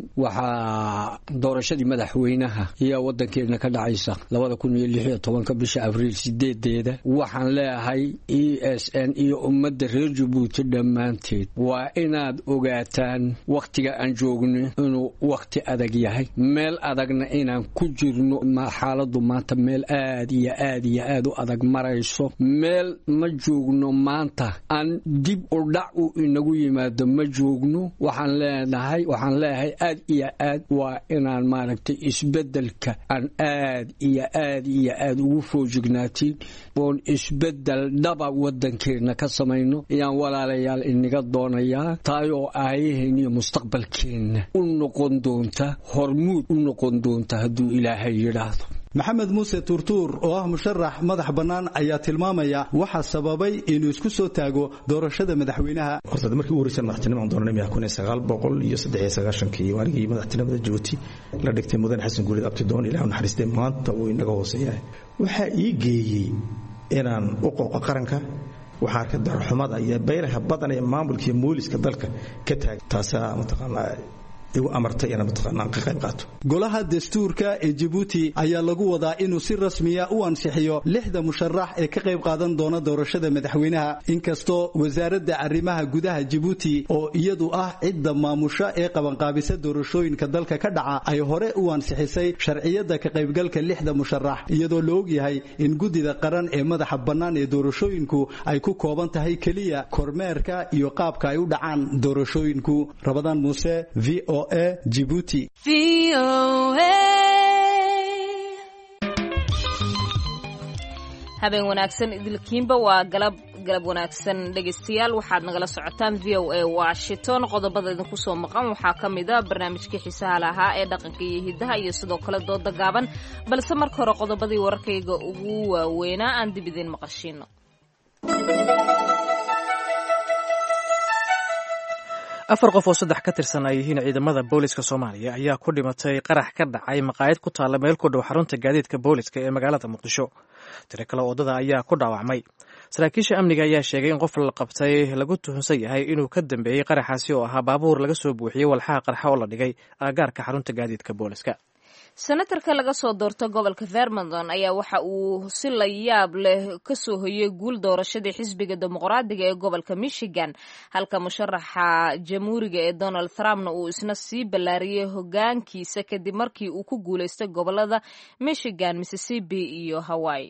P: waxa doorashadii madaxweynaha iyo wadankeena ka dhacaysa laba kun iyo lix iyo toban bisha Abriil sideedeeda waxaan leeyahay E S N iyo ummadda reer Djibouti dhamaanteed waa inaad ogaataan waqtiga aan joogno inuu waqti adag yahay meel adagna inaan ku jirno xaaladdu maanta meel aad iyo aad iyo aad u adag marayso meel ma joogno maanta aan dib u dhac u inagu yimaado ma joogno waxaan leenahay waxaan leeyahay aad iyo aad waa inaan maaragtay isbedelka aan aad iyo aad iyo aad ugu foojignaatid oon isbedel dhaba wadankeena ka samayno ayaan walaalayaal inaga doonayaa taayoo aayaheen iyo mustaqbalkeena u noqon doonta hormuud u noqon doonta hadduu Ilaahay yiraahdo
L: maxamed muuse tuurtuur oo ah musharax madax bannaan ayaa tilmaamaya waxa sababay inuu isku soo taago doorashada madaxweynaha.
Q: horta markii ugu horreysay madaxtinimo aan doonanay kun iyo sagaal boqol iyo saddex iyo sagaashan-kii waarigii madaxtinimada Djibouti la dhigtay mudan xasan guulid abtidoon ilaahay naxariistay maanta uu inaga hooseeyahay. waxa ii geeyay inaan u qooqo qaranka waxa ka darxumada iyo beeraha badan ee maamulka mooliska dalka ka taag taasa mataqaanaa igu amartay inaan mataqaanaa ka qayb qaato.
L: golaha dastuurka ee Djibouti ayaa lagu wadaa inuu si rasmi ah u ansixiyo lixda musharax ee ka qayb qaadan doona doorashada madaxweynaha, inkastoo wasaaradda arrimaha gudaha Djibouti oo iyadu ah cidda maamusha ee qabanqaabisa doorashooyinka dalka ka dhaca ay hore u ansixisay sharciyada ka qaybgalka lixda musharax, iyadoo la og yahay in gudida qaran ee madaxa bannaan ee doorashooyinku ay ku kooban tahay kaliya kormeerka iyo qaabka ay u dhacaan doorashooyinku. Rabadaan Muuse, V O A, Djibouti. V O A.
B: habeen wanaagsan idilkiinba waa galab galab wanaagsan dhegeystayaal, waxaad nagala socotaan V O A Washington. qodobada idinku soo maqan waxaa ka mid ah barnaamijkii xiisaha lahaa ee dhaqanka iyo hidaha iyo sidoo kale dooda gaaban, balse marka hore qodobadii wararkayga ugu waaweynaa aan dib idin maqashiino.
A: afar qof oo saddex ka tirsan ay yihiin ciidamada booliska Soomaaliya ayaa ku dhimatay qarax ka dhacay maqaayad ku taala meel ku dhow xarunta gaadiidka booliska ee magaalada Muqdisho. tiro kale wadada ayaa ku dhaawacmay. saraakiisha amniga ayaa sheegay in qof la qabtay lagu tuhunsan yahay inuu ka dambeeyay qaraxaasi oo ahaa baabuur laga soo buuxiyey walxaha qarxa oo la dhigay agagaarka xarunta gaadiidka booliska.
B: senatarka laga soo doorto gobolka Vermont ayaa waxa uu si la yaab leh ka soo hoyay guul doorashadii xisbiga dimuqraadiga ee gobolka Michigan, halka musharaxa jamhuuriga ee Donald Trumpna uu isna sii ballaariyay hoggaankiisa kadib markii uu ku guuleystay gobolada Michigan, Mississippi iyo Hawaii.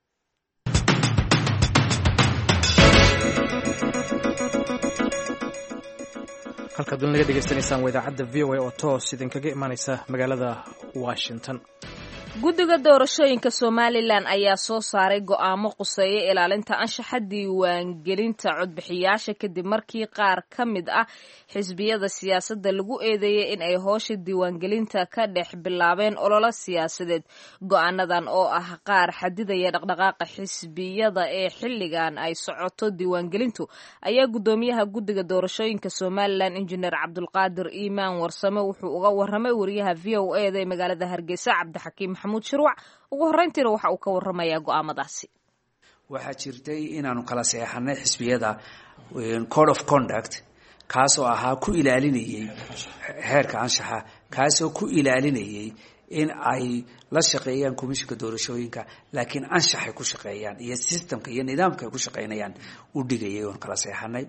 A: halka dun laga dhageystanaysaan idaacadda V O A oo toos idinkaga imaanaysa magaalada Washington.
B: guddiga doorashooyinka Somaliland ayaa soo saaray go'aamo quseeya ilaalinta anshaxa diiwaangelinta codbixiyaasha kadib markii qaar ka mid ah xisbiyada siyaasadda lagu eedeeyay in ay howsha diiwaangelinta ka dhex bilaabeen ololo siyaasadeed. go'aanadan oo ah qaar xadidaya dhaqdhaqaaqa xisbiyada ee xilligan ay socoto diiwaangelintu ayaa gudoomiyaha guddiga doorashooyinka Somaliland Engineer Cabdulqaadir Iimaan Warsame wuxuu uga warramay wariyaha V O A ee magaalada Hargeysa Cabdixakiim Maxamuud Shirwac. ugu horreyntiina waxa uu ka warramayaa go'aamadaasi.
R: waxaa jirtay inaanu kala saxeexanay xisbiyada code of conduct kaasoo ahaa ku ilaalinayay heerka anshaxa, kaasoo ku ilaalinayay in ay la shaqeeyaan komishinka doorashooyinka laakiin anshaxay ku shaqeeyaan iyo systemka iyo nidaamka ay ku shaqeynayaan u dhigayay oon kala saxeexanay.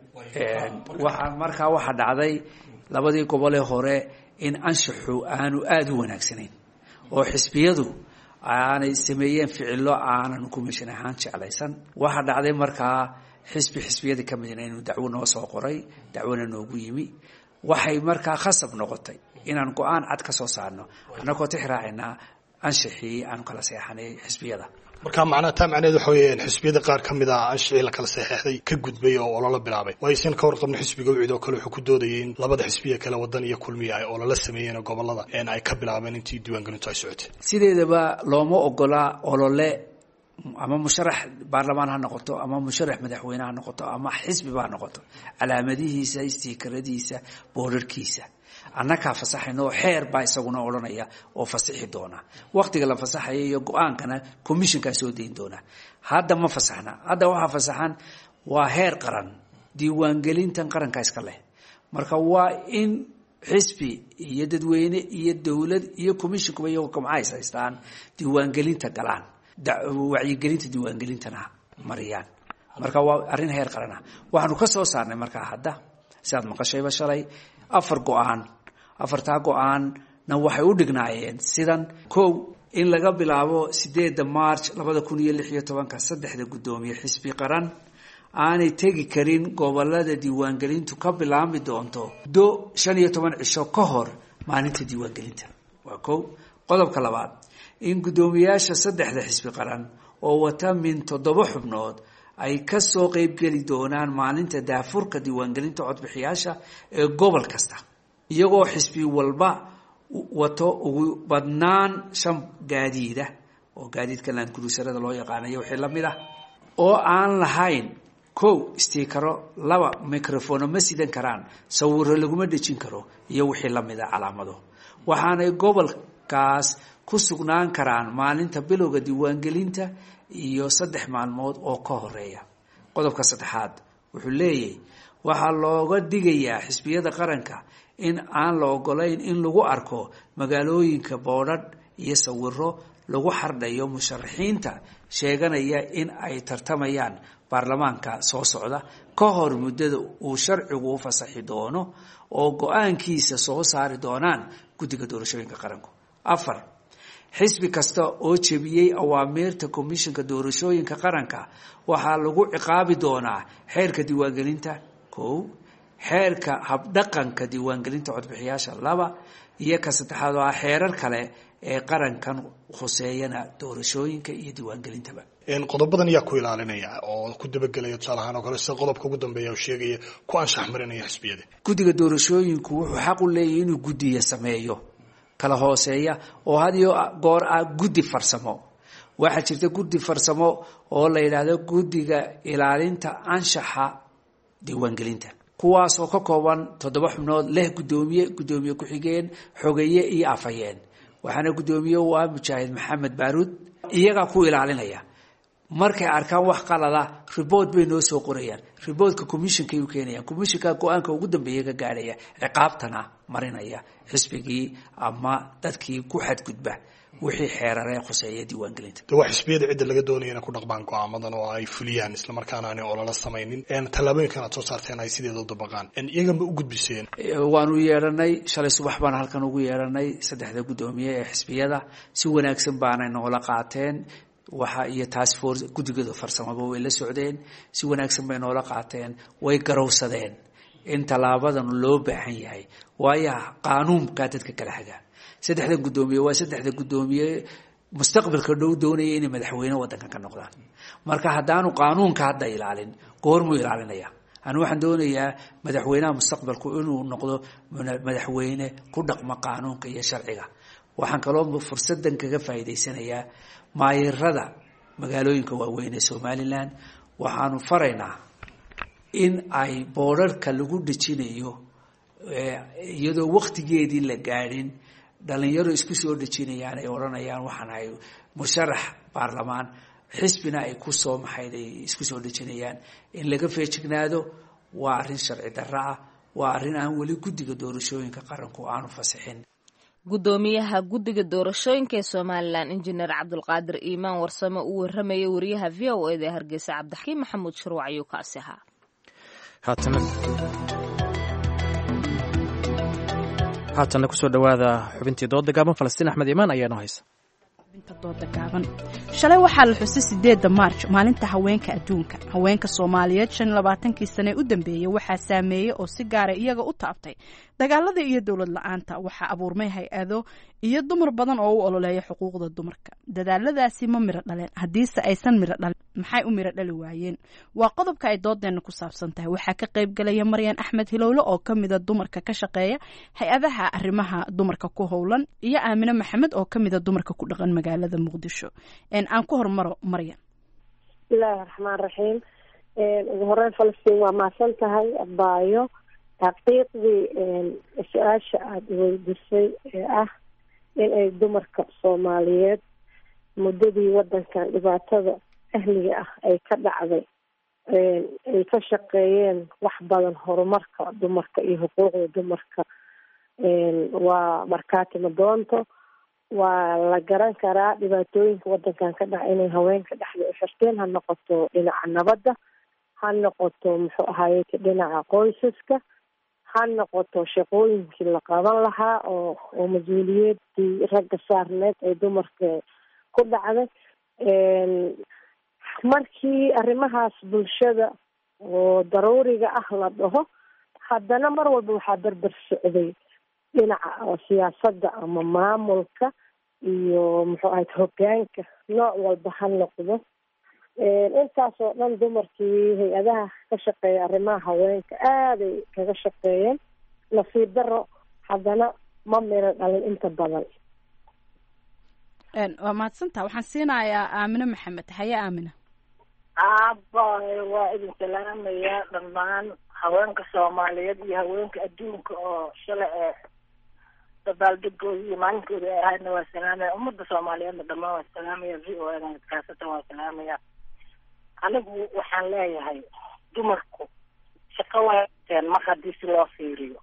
R: waxaa markaa waxaa dhacday labadii gobol ee hore in anshaxu aanu aada u wanaagsanayn oo xisbiyadu aanay sameeyeen ficilo aanan komishin ahaan jeclaysan. waxaa dhacday markaa xisbi xisbiyadii ka midna inuu dacwo noo soo qoray, dacwona noogu yimi. waxay markaa khasab noqotay inaan go-aan cad ka soo saarno annagoo tixraacinaa anshaxii aanu kala seexanay xisbiyada.
K: marka macnaha taa macnaheedu waxa weeyaan xisbiyada qaar ka mid ah anshaxii la kala saxeexday ka gudbay oo ololo bilaabay. waysan ka warqabno xisbiga wicid oo kale wuxuu ku doodayay in labada xisbiya kale wadan iyo kulmiya ay ololo sameeyeen gobolada in ay ka bilaabeen intii diiwaangelintu ay socotay.
R: sideedaba looma ogola olole ama musharax baarlamaan ha noqoto ama musharax madaxweyne ha noqoto ama xisbiba ha noqoto, calaamadihiisa, istiikaradiisa, boorarkiisa annagaa fasaxayno. xeer baa isaguna odhanaya oo fasixi doona. waqtiga la fasaxayo iyo go-aankana commissionkaa soo dayn doona. hadda ma fasaxna. hadda waxaa fasaxan waa heer qaran, diiwaangelintan qaranka iska leh. marka waa in xisbi iyo dadweyne iyo dowlad iyo commissionkuba iyagoo kamcays haystaan diiwaangelinta galaan, wacyigelinta diiwaangelintana mariyaan. marka waa arrin heer qaran ah. waxaanu ka soo saarnay markaa hadda sidaad maqashayba shalay afar go-aan. afartaa go-aanna waxay u dhignaayeen sidan: kow, in laga bilaabo sideedda march labada kun iyo lix iyo tobanka saddexda guddoomiye xisbi qaran aanay tegi karin gobolada diiwaangelintu ka bilaabmi doonto do shan iyo toban cisho ka hor maalinta diiwaangelinta. waa kow. qodobka labaad, in guddoomiyaasha saddexda xisbi qaran oo wata min toddoba xubnood ay ka soo qaybgeli doonaan maalinta daafurka diiwaangelinta codbixiyaasha ee gobol kasta, iyagoo xisbi walba wato ugu badnaan shan gaadiida oo gaadiidka land cruiserada loo yaqaanayo wixii la mid ah oo aan lahayn kow stiikaro laba microphone ma sidan karaan sawiro laguma dhejin karo iyo wixii la mid ah calaamado waxaanay gobolkaas ku sugnaan karaan maalinta bilowga diiwaangelinta iyo saddex maalmood oo ka horeeya qodobka saddexaad wuxuu leeyahay waxaa looga digayaa xisbiyada qaranka in aan la ogolayn in lagu arko magaalooyinka boodhadh iyo sawiro lagu xardhayo musharaxiinta sheeganaya in ay tartamayaan baarlamaanka soo socda ka hor muddada uu sharcigu u fasaxi doono oo go-aankiisa soo saari doonaan guddiga doorashooyinka qaranku afar xisbi kasta oo jebiyey awaamiirta komishinka doorashooyinka qaranka waxaa lagu ciqaabi doonaa xeerka diiwaangelinta kow xeerka habdhaqanka diiwaangelinta codbixiyaasha laba iyo ka saddexaad waa xeerar kale ee qarankan khuseeyana doorashooyinka iyo diiwaangelintaba
K: qodobadan ayaa ku ilaalinaya oo ku dabagelaya tusaale ahaan oo kale sida qodobka ugu dambeeya uu sheegaya ku anshax marinaya xisbiyada
R: guddiga doorashooyinku wuxuu xaq u leeyahay inuu guddiya sameeyo kala hooseeya oo had iyo goor ah guddi farsamo waxaa jirta guddi farsamo oo la yidhaahdo guddiga ilaalinta anshaxa diiwaangelinta kuwaas oo ka kooban toddoba xubnood leh guddoomiye guddoomiye ku-xigeen xogeeye iyo afhayeen waxaana guddoomiye u ah mujaahid maxamed baaruud iyagaa ku ilaalinaya markay arkaan wax qalada report bay noo soo qorayaan reportka commissionkay u keenayaan commissionka go-aanka ugu dambeeya ka gaadhaya ciqaabtana marinaya xisbigii ama dadkii ku xadgudba wixii xeeraree khuseeya diiwaangelinta
K: de waa xisbiyada cidda laga doonaya inay ku dhaqmaan go-aamadan oo ay fuliyaan islamarkaana aanay olala samaynin tallaabooyinkan aad soo saarteen ay sideeda u dabaqaan iyaga ma u gudbiseen
R: waanu yeedhanay shalay subax baan halkan ugu yeedhanay saddexda guddoomiye ee xisbiyada si wanaagsan baanay noola qaateen waxa iyo task force guddigooda farsamaba way la socdeen si wanaagsan bay noola qaateen way garowsadeen in tallaabadan loo baahan yahay waayo qaanuunka dadka kala hagaa saddexda guddoomiye waa saddexda guddoomiye mustaqbalka dhow doonaya inay madaxweyne waddankan ka noqdaan marka haddaanu qaanuunka hadda ilaalin goormuu ilaalinaya anu waxaan doonayaa madaxweynaha mustaqbalku inuu noqdo madaxweyne ku dhaqma qaanuunka iyo sharciga waxaan kaloo fursadan kaga faa'iidaysanayaa maayirada magaalooyinka waaweyn ee somalilan waxaanu faraynaa in ay boodharka lagu dhejinayo iyadoo waktigeedii la gaadhin dhalinyaro isku soo dhejinayaan ay odhanayaan waxaan ahay musharax baarlamaan xisbina ay ku soo maxayd ay isku soo dhejinayaan in laga feejignaado waa arrin sharci darro ah waa arrin aan weli guddiga doorashooyinka qaranku aanu fasixin
B: guddoomiyaha guddiga doorashooyinka ee somalilan injineer cabdulqaadir iimaan warsame uu waramayay wariyaha v o eda ee hargeysa cabdixkiin maxamuud shuruuc ayuu kaasi ahaa
A: haatana kusoo dhawaada xubintii dooda gaaban falastiin axmed iimaan ayaa noo haysa
S: dooda gaaban shalay waxaa la xusay sideedda maarj maalinta haweenka adduunka haweenka soomaaliyeed shan iyo labaatankii sane u dambeeyey waxaa saameeyey oo si gaara iyaga u taabtay dagaalada iyo dowlad la-aanta waxaa abuurmay hay-ado iyo dumar badan oo u ololeeya xuquuqda dumarka dadaaladaasi ma miro dhaleen haddiise aysan miro dhalin maxay u miro dhali waayeen waa qodobka ay doodeenna ku saabsan tahay waxaa ka qayb galaya maryan axmed hilowle oo ka mida dumarka ka shaqeeya hay-adaha arrimaha dumarka ku howlan iyo aamine maxamed oo ka mida dumarka ku dhaqan magaalada muqdisho aan ku hormaro maryan
T: bismillaahi raxmaan raxiim ugu horeyn falastiin waa mahadsan tahay abaayo xaqiiqdii su-aasha aada weydisay ee ah in ay dumarka soomaaliyeed muddadii wadankan dhibaatada ahliga ah ay ka dhacday ay ka shaqeeyeen wax badan horumarka dumarka iyo xuquuqda dumarka waa markaati madoonto waa la garan karaa dhibaatooyinka wadankan ka dhaca inay haweenka dhexda u xirteen ha noqoto dhinaca nabadda ha noqoto muxuu ahaaye dhinaca qoysaska ha noqoto shaqooyinkii la qaban lahaa oo oo mas-uuliyadii ragga saarneed ee dumarka ku dhacday markii arrimahaas bulshada oo daruuriga ah la dhaho haddana mar walba waxaa berber socday dhinaca siyaasadda ama maamulka iyo muxuu ahayd hoggaanka nooc walba ha noqdo intaas oo dhan dumarkii hay-adaha ka shaqeeya arrimaha haweenka aaday kaga shaqeeyeen nasiib daro haddana ma miro dhalin inta badan
S: waa mahadsantaha waxaan siinayaa aamine maxamed haye aamina
U: aaba waa idin salaamaya dhammaan haweenka soomaaliyeed iyo haweenka adduunka oo shalay ee dabaaldegooda iyo maalinkooda ay ahaydna waa salaamaya ummadda soomaaliyeedna dhammaan waa salaamaya v o a kaasatan waa salaamaya anigu waxaan leeyahay dumarku shaqo waateen mar haddii si loo fiiriyo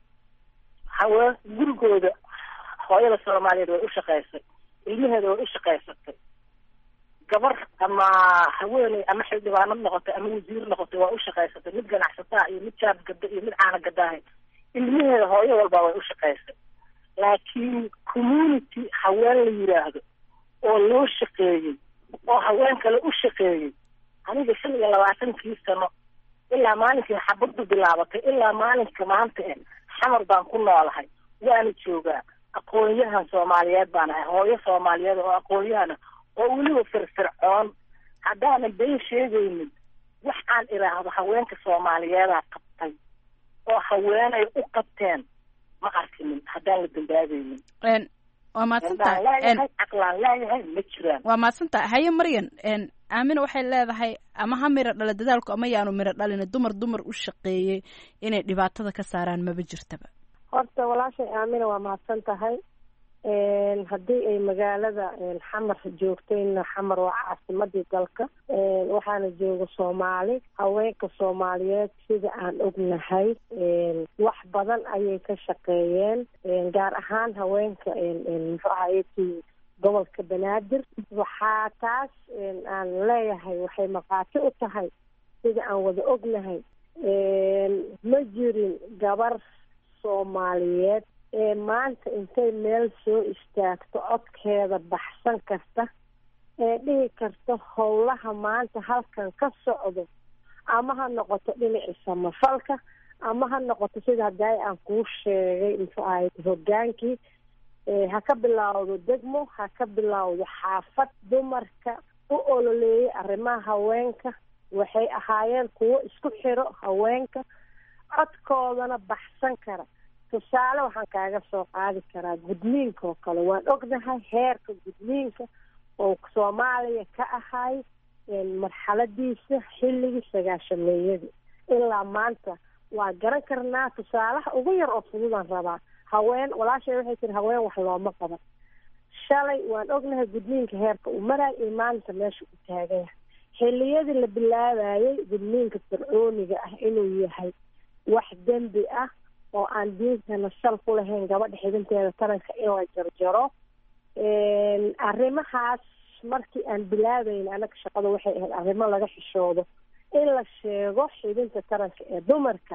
U: haween gurigooda hooyada soomaaliyeed way u shaqaysay ilmaheeda way u shaqaysatay gabar ama haweeney ama xildhibaanad noqotay ama wasiir noqotay waa u shaqaysatay mid ganacsataa iyo mid jaab gada iyo mid caana gadaahay ilmaheeda hooyo walba way u shaqaysay laakiin community haween la yiraahdo oo loo shaqeeyey oo haween kale u shaqeeyey aniga shan iyo labaatankii sano ilaa maalinkii xabaddu bilaabatay ilaa maalinka maanta e xamar baan ku noolahay waana joogaa aqoon-yahan soomaaliyeed baan ahay hooyo soomaaliyeed oo aqoon-yahana oo weliba firfircoon haddaanan been sheegaynin wax aan idhaahdo haweenka soomaaliyeedaa qabtay oo haweenay u qabteen ma arkinin haddaan la dambaabaynin
S: waa mahadsantahay
U: leeyahay caqlaan leeyahay ma jiraan
S: waa mahadsantahay haye maryan aamina waxay leedahay ama ha miro dhala dadaalku ama yaanu miro dhalin dumar dumar u shaqeeyey inay dhibaatada ka saaraan maba jirtaba
T: horta walaashay aamina waa mahadsan tahay haddii ay magaalada xamar joogtayna xamar waa caasimadii dalka waxaana jooga soomaali haweenka soomaaliyeed sida aan ognahay wax badan ayay ka shaqeeyeen gaar ahaan haweenka muxuu ahaye gobolka banaadir waxaa taas aan leeyahay waxay maqaati u tahay sida aan wada ognahay ma jirin gabar soomaaliyeed ee maanta intay meel soo istaagto codkeeda baxsan karta ee dhihi karta howlaha maanta halkan ka socdo ama ha noqoto dhinaci samafalka ama ha noqoto sida haddaay aan kuu sheegay muxuu ahayd hogaankii ha ka bilaawdo degmo ha ka bilaawdo xaafad dumarka u ololeeyay arrimaha haweenka waxay ahaayeen kuwo isku xiro haweenka codkoodana baxsan kara tusaale waxaan kaaga soo qaadi karaa gudniinka oo kale waan ognahay heerka gudniinka oo soomaaliya ka ahay marxaladiisa xilligii sagaashameeyadii ilaa maanta waa garan karnaa tusaalaha ugu yar oo fududaan rabaa haween walaashay waxay tiri haween wax looma qaban shalay waan ognahay gudniinka heerka uu maraay iyo maanta meesha u taagan yahay xilliyadii la bilaabayay gudniinka fircooniga ah inuu yahay wax dembi ah oo aan diintana sal ku lahayn gabadha xidinteeda taranka in la jarjaro arrimahaas markii aan bilaabayn anaga shaqada waxay ahayd arrimo laga xishoodo in la sheego xidinta taranka ee dumarka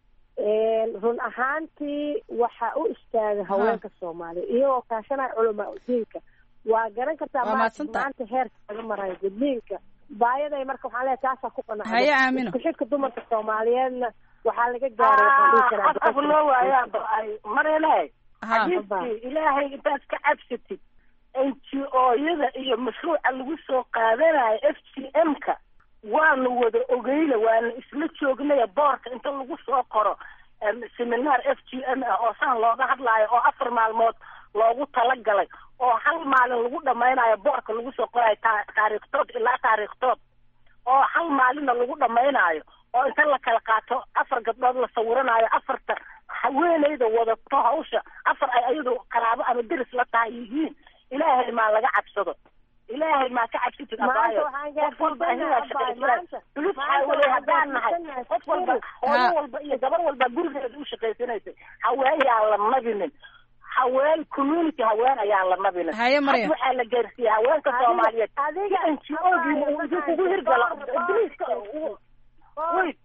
T: run ahaantii waxaa u istaaga haweenka soomaaliya iyagoo kaashanaya culamaa udiinka waa garan kartaa maanta heerka laga marayo gudniinka baayaday marka waxaan leeyahay taasaa ku qanacday isku xidhka dumarka soomaaliyeedna waxaa laga gaaray
U: loo waayaa ba-ay marele xadiiskii ilaahay intaad ka cabsatid n g o-yada iyo mashruuca lagu soo qaadanayo f g m-ka waanu wada ogeyna waana isla joognaya boorka inta lagu soo qoro seminaar f g m ah oo saan looga hadlaayo oo afar maalmood loogu talagalay oo hal maalin lagu dhamaynayo boorka lagu soo qorayo taariikhtood ilaa taariikhtood oo hal maalinna lagu dhamaynayo oo inta la kala qaato afar gabdhood la sawiranayo afarta haweeneyda wadato hawsha afar ay ayadu qaraabo ama deris la tahay yihiin ilaahay maa laga cabsado ilaahay maa ka cabsatid abaayo qof walba ayagaa shaqaysanay ulus xaawaley haddaan nahay qof walba hooyo walba iyo gabar walba gurigeeda u shaqaysanaysay haween yaan la nabinin haween community haween ayaan la nabinin had waxaa la gaarsiiyey haweenka soomaaliyeed n g o-giina uu idinkugu hirgalo ibliiska wait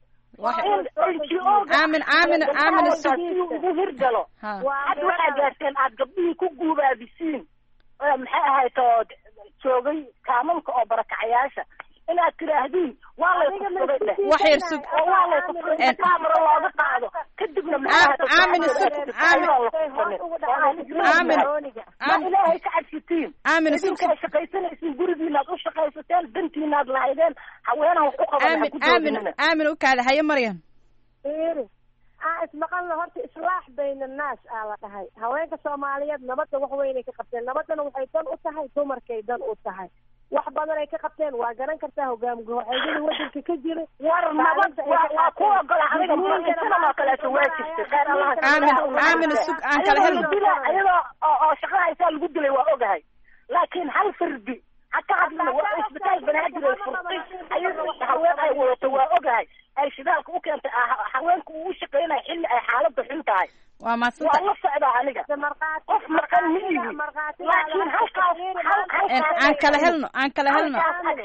S: aamin aamin aamin
U: ugu hirgalo had waxaa gaarteen aad gabdhihii ku guubaabisiin maxay ahayd oo joogay kaamamka oo barakacayaasha inaad tiraahdin waa laykuwaa laykukamaro looga qaado kadibna ilaahay ka cabsitiin idinkaa shaqaysanaysiin gurigiinaad u shaqaysateen dantiinaad lahaydeen haweenaha wax u qaban
S: aamin aamin u kaada haye maryan
T: aan ismaqalna horta islaax bayna annaas aa la dhahay haweenka soomaaliyeed nabadda wax weynay ka qabteen nabaddana waxay dan u tahay dumarkay dan u tahay wax badan ay ka qabteen waa garan kartaa hogaamka waxaydada wadanka ka jira
U: war nabad waa ku ogola aniga sidan oo kaleeto waa jirta khayr allah
S: aamin sug aan kala helno
U: ayadoo oo shaqada haysaa lagu dilay waa ogahay laakiin hal firdi hataa hadna waa isbitaal banaadir ay furtay ayadoo haween ay wadato waa ogahay ay shidaalka u keentay haweenku uu u shaqeynaya xilli ay xaaladda xun tahay
S: waa maasanta
U: waa la socdaa aniga qof maqan miyi laakiin halkaas
S: aan kala helno aan kala helno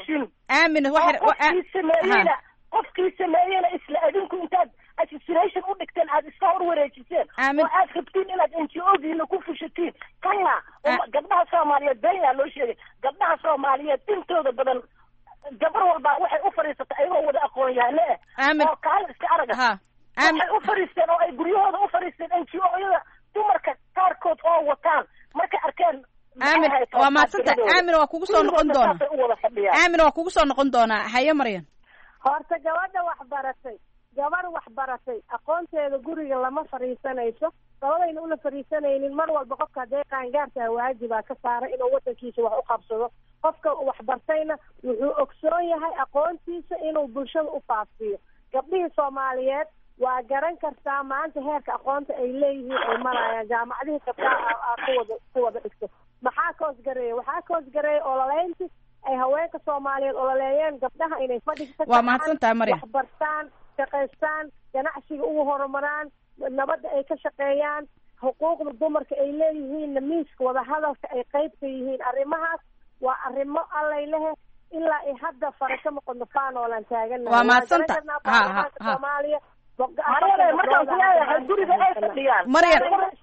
S: aamin
U: qofkii sameeyeyna qofkii sameeyeyna isla adinku intaad assassination u dhigteen aad iska hor wareejiseen oo aad rabtiin inaad n g o diina ku fushatiin kalla gabdhaha soomaaliyeed beenyaa loo sheegay gabdhaha soomaaliyeed intooda badan gabar walba waxay u fadhiisatay ayagoo wada aqoon yahane eh oo kaala iska araga waxay u fadhiisteen oo ay guryahooda u fadhiisteen n g o-yada dumarka qaarkood oo wataan markay arkeen
S: aamin waa maasanta aamin waa kugu soo noqon doonaa aamin waa kugu soo noqon doonaa haye maryan
T: horta gabadha wax baratay gabar wax baratay aqoonteeda guriga lama fadhiisanayso gabadayna ula fadhiisanaynin mar walba qofka hadday qaangaartaha waajibaa ka saaray inuu wadankiisa wax u qabsado qofka wax bartayna wuxuu ogsoon yahay aqoontiisa inuu bulshada u faafiyo gabdhihii soomaaliyeed waa garan kartaa maanta heerka aqoonta ay leeyihiin ay marayaan jaamacadihii gabdhaha kuwada ku wada dhigto maxaa koosgareeya waxaa koosgareeya ololeynti ay haweenka soomaaliyeed ololeeyeen gabdhaha inay fadhiga
S: waa mahadsantahay maryam
T: wax bartaan shaqaystaan ganacsiga ugu horumaraan nabadda ay ka shaqeeyaan xuquuqda dumarka ay leeyihiinna miiska wadahadalka ay qayb ka yihiin arrimahaas waa arrimo allay lehe ilaa ay hadda fara ka noqono faanoolan taagana
S: waa mahadsanta ha ha
T: soomaaliya
U: maryan markaan ku leeyahay guriga ay fadhiyaan
S: maryan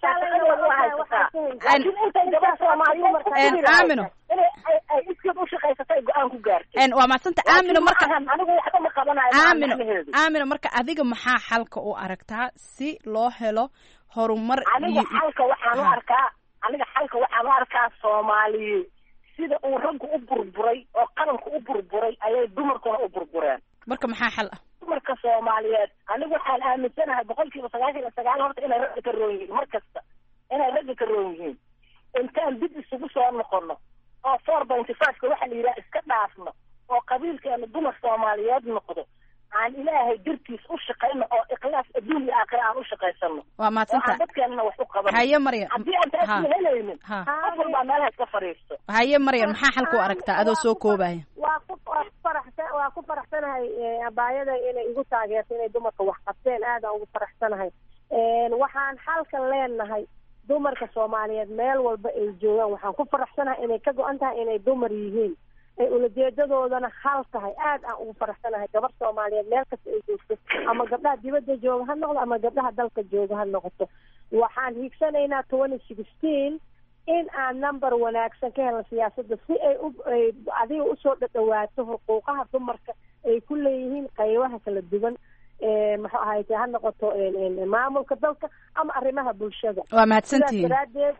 S: aamino
U: ay iskood u shaqaysatay go-aan ku gaartay
S: waa mahadsanta aamino marka
U: anigu waxba ma qabanayo
S: aamino aamino marka adiga maxaa xalka u aragtaa si loo helo horumar
U: aniga xalka waxaan u arkaa aniga xalka waxaan u arkaa soomaaliya sida uu raggu u burburay oo qaranku u burburay ayay dumarkuna u burbureen
S: marka maxaa xal ah
U: dumarka soomaaliyeed anigu waxaan aaminsanahay boqolkiiba sagaashan iyo sagaal horta inay ragga ka roon yihiin mar kasta inay ragga ka roon yihiin intaan dib isugu soo noqono oo four pointy five-ka waxa la yidhaha iska dhaafno oo qabiilkeena dumar soomaaliyeed noqdo aan ilaahay dartiis u shaqayno oo ikhlaas adduun iyo aakhira aan u shaqaysano
S: waa mahadsanta
U: dadkeenana wax u qabano
S: haye maryan
U: haddii aan taas helaynin qof walbaa meelaha iska fadhiisto
S: haye maryan maxaa xalka u aragtaa adoo soo koobaya
T: waa ku waa ku faraxsan waa ku faraxsanahay abaayada inay igu taageerto inay dumarka wax qabteen aadaan ugu faraxsanahay waxaan xalka leenahay dumarka soomaaliyeed meel walba ay joogaan waxaan ku faraxsanahay inay ka go-an tahay inay dumar yihiin ay ulajeedadoodana hal tahay aad aan ugu faraxsanahay gabar soomaaliyeed meel kasta ay joogto ama gabdhaha dibadda jooga ha noqdo ama gabdhaha dalka jooga ha noqoto waxaan hiigsanaynaa twenty sixteen in aan number wanaagsan ka helno siyaasadda si ay u ay adiga usoo dhadhawaato xuquuqaha dumarka ay ku leeyihiin qaybaha kala duwan muxuu ahayte ha noqoto maamulka dalka ama arrimaha bulshada
S: waa mahadsantihiin
T: daraadeed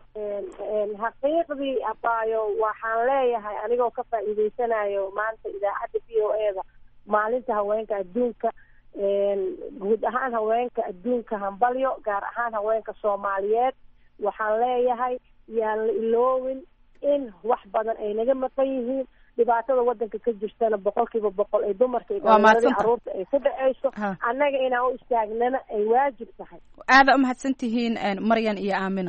T: xaqiiqdii abaayo waxaan leeyahay anigoo ka faa'iideysanayo maanta idaacadda v o e da maalinta haweenka adduunka guud ahaan haweenka adduunka hambalyo gaar ahaan haweenka soomaaliyeed waxaan leeyahay yaan la iloowin in wax badan ay naga maqan yihiin dhibaatada wadanka ka jirtana boqolkiiba boqol ay dumarka iyo caruurta ay ku dhaceyso annaga inaan u istaagnana ay waajib tahay
S: aada umahadsan tihiin maryan iyo aamino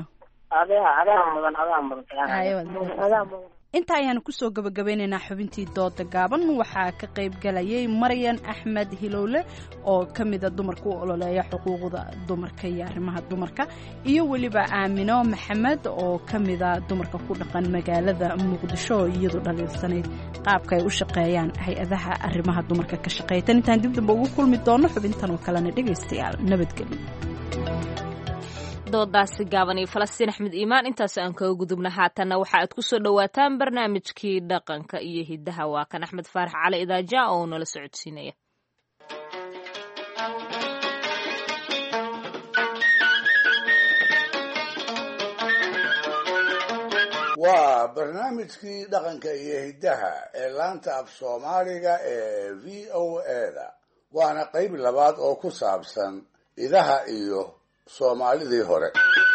S: inta ayaanu kusoo gabagabeynaynaa xubintii dooda gaaban waxaa ka qayb galayay maryan axmed hilowle oo ka mida dumarka u ololeeya xuquuqda dumarka iyo arrimaha dumarka iyo weliba aamino maxamed oo ka mida dumarka ku dhaqan magaalada muqdisho oo iyadu dhaliilsanayd qaabka ay u shaqeeyaan hay-adaha arrimaha dumarka ka shaqeeytan intaan dib damba ugu kulmi doono xubintan oo kalena dhegaystayaal nabadgelyo
B: doodaasi gaaban iyo falastiin axmed iimaan intaas aan kaga gudubna haatanna waxa aad ku soo dhowaataan barnaamijkii dhaqanka iyo hiddaha waa kan axmed faarax cali idaaja oo nala socodsiinaya
D: waa barnaamijkii dhaqanka iyo hiddaha ee laanta af soomaaliga ee v o e da waana qayb labaad oo ku saabsan idaha iyo soomaalidii hore.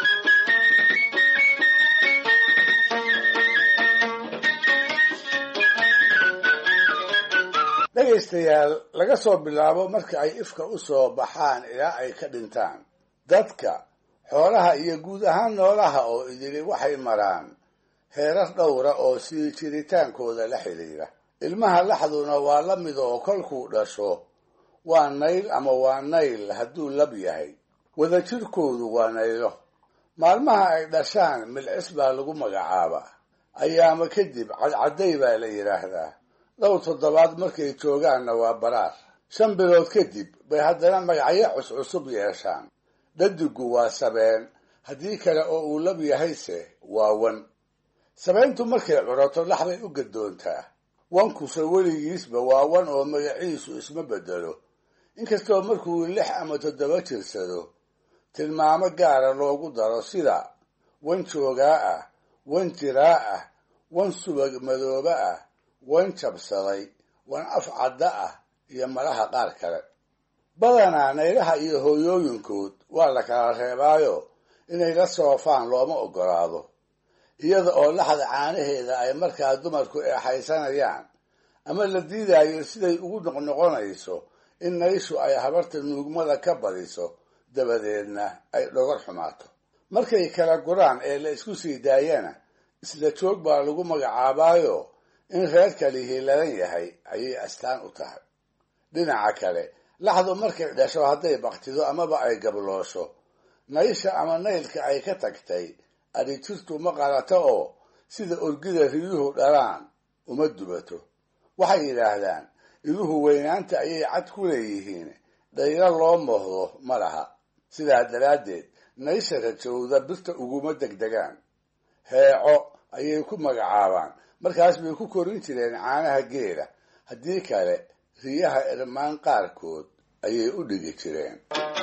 D: dhegaystayaal, laga soo bilaabo marka ay ifka u soo baxaan ilaa ay ka dhintaan, dadka, xoolaha iyo guud ahaan noolaha oo idili waxay maraan heerar dhowra oo sii jiritaankooda la xidhiira. ilmaha laxduna waa la mid oo kolkuu dhasho waa nayl ama waa nayl hadduu lab yahay, wadajirkoodu waa naylo. maalmaha ay dhashaan milcis baa lagu magacaabaa, ayaama kadib cadcadday baa la yidhaahdaa, dhowr toddobaad markay joogaanna waa baraar, shan bilood kadib bay haddana magacyo cuscusub yeeshaan. dhadigu waa sabeen, haddii kale oo uu lab yahayse waa wan. sabeyntu markay curato laxbay u gadoontaa, wankuse weligiisba waa wan oo magaciisu isma bedelo, inkastoo markuu lix ama toddoba jirsado tilmaamo gaara loogu daro sida wan joogaa ah, wan jiraa ah, wan subag madooba ah, wan jabsaday, wan af cadda ah iyo malaha qaar kale. badanaa naylaha iyo hooyooyinkood waa la kala reebaayo inay la soofaan looma ogolaado, iyada oo laxda caanaheeda ay markaa dumarku eexaysanayaan, ama la diidayo siday ugu noqnoqonayso in nayshu ay habarta nuugmada ka badiso, dabadeedna ay dhogor xumaato. markay kala guraan ee la isku sii daayana isla joog baa lagu magacaabaayo in reer kali hiiladan yahay ayay astaan u tahay. dhinaca kale, laxdu markay dhasho hadday baktido amaba ay gabloosho, naysha ama naylka ay ka tagtay adhijirtu ma qalato oo sida orgida riyuhu dhalaan uma dubato. waxay yidhaahdaan iduhu weynaanta ayay cad ku leeyihiin, dhaylo loo mohdo ma laha. sidaa daraaddeed naysha rajowda birta uguma degdegaan, heeco ayay ku magacaabaan, markaas bay ku korin jireen caanaha geela, haddii kale riyaha irmaan qaarkood ayay u dhigi jireen.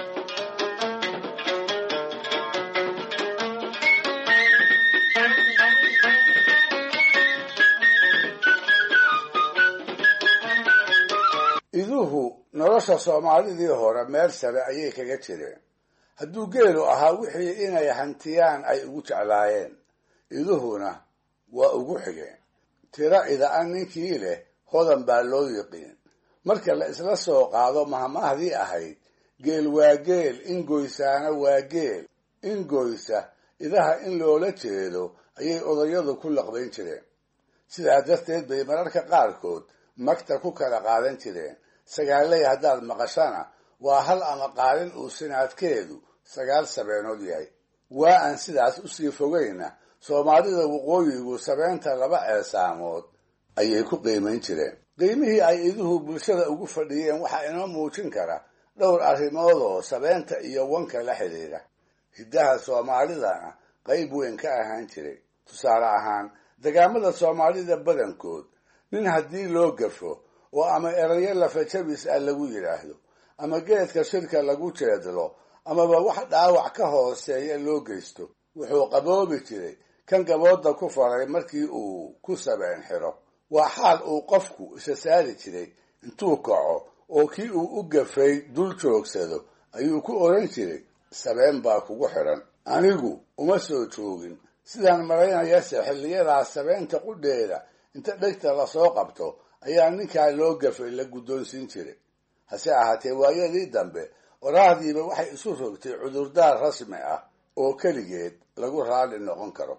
D: iduhu nolosha soomaalidii hore meel sare ayay kaga jireen. hadduu geelu ahaa wixii inay hantiyaan ay ugu jeclaayeen, iduhuna waa ugu xigeen. tira ida-an ninkii leh hodan baa loo yiqiin. marka la isla soo qaado mahmahdii ahayd geel waa geel, ingoysaana waa geel, ingoysa idaha in loola jeedo ayay odayadu ku laqbayn jireen. sidaa darteed bay mararka qaarkood magta ku kala qaadan jireen. sagaaley haddaad maqashana waa hal ama qaalin uu sinaadkeedu sagaal sabeenood yahay. waa aan sidaas usii fogayna soomaalida waqooyigu sabeenta laba ceesaamood ayay ku qiimayn jireen. qiimihii ay iduhu bulshada ugu fadhiyeen waxaa inoo muujin kara dhowr arrimood oo sabeenta iyo wanka la xidhiidha. hiddaha soomaalidana qayb weyn ka ahaan jiray. tusaale ahaan, degaamada soomaalida badankood nin haddii loo gafo oo ama erayo lafajabis ah lagu yidhaahdo, ama geedka shirka lagu jeedlo, amaba wax dhaawac ka hooseeya loo geysto, wuxuu qaboobi jiray kan gabooda ku faray markii uu ku sabeen xiro. waa xaal uu qofku isa saari jiray intuu kaco oo kii uu u gafay dul joogsado ayuu ku oran jiray sabeen baa kugu xidhan. anigu uma soo joogin, sidaan malaynayase xilliyadaas sabeenta qudheeda inta dhegta lasoo qabto ayaa ninkaa loo gafay la guddoonsiin jiray. hase ahaatee waayadii dambe oraahdiiba waxay isu rogtay cudurdaar rasmi ah oo keligeed lagu raalli noqon karo.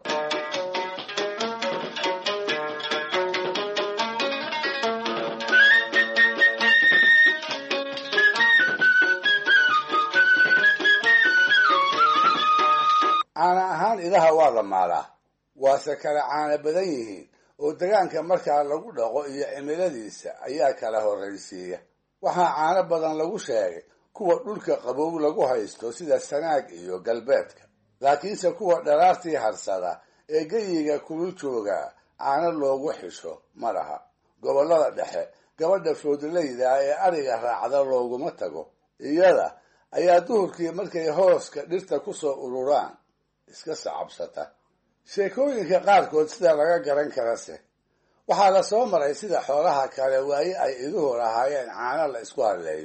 D: caana ahaan idaha waa la maalaa, waase kala caana badan yihiin oo degaanka markaa lagu dhaqo iyo cimiladiisa ayaa kala horraysiiya. waxaa caano badan lagu sheegay kuwa dhulka qabow lagu haysto sida sanaag iyo galbeedka, laakiinse kuwa dharaartii harsada ee geyiga kulul joogaa caano loogu xisho ma laha. gobollada dhexe gabadha foodlayda ee ariga raacda looguma tago, iyada ayaa duhurkii markay hooska dhirta ku soo ururaan iska sacabsata. sheekooyinka qaarkood sida laga garan karase waxaa la soo maray sida xoolaha kale waaye ay iduhu lahaayeen caano la isku hadleeyo,